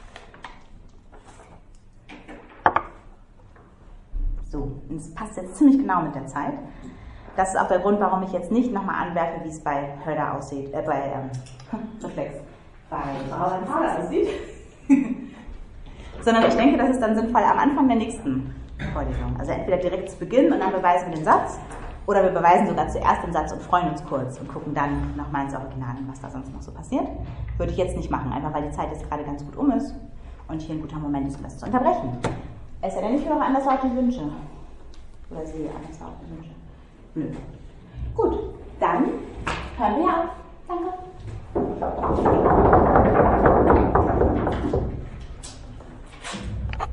So, und es passt jetzt ziemlich genau mit der Zeit. Das ist auch der Grund, warum ich jetzt nicht nochmal anwerfe, wie es bei Hölder aussieht, äh, bei ähm, Reflex, bei Bauer aussieht. Sondern ich denke, das ist dann sinnvoll am Anfang der nächsten Vorlesung. Also entweder direkt zu Beginn und dann beweisen wir den Satz, oder wir beweisen sogar zuerst den Satz und freuen uns kurz und gucken dann nochmal ins Original, was da sonst noch so passiert. Würde ich jetzt nicht machen, einfach weil die Zeit jetzt gerade ganz gut um ist und hier ein guter Moment ist, um das zu unterbrechen. Es sei denn, ich höre anderslautende Wünsche. Oder sehe anderslautende Wünsche. Nö. Gut, dann hören wir auf.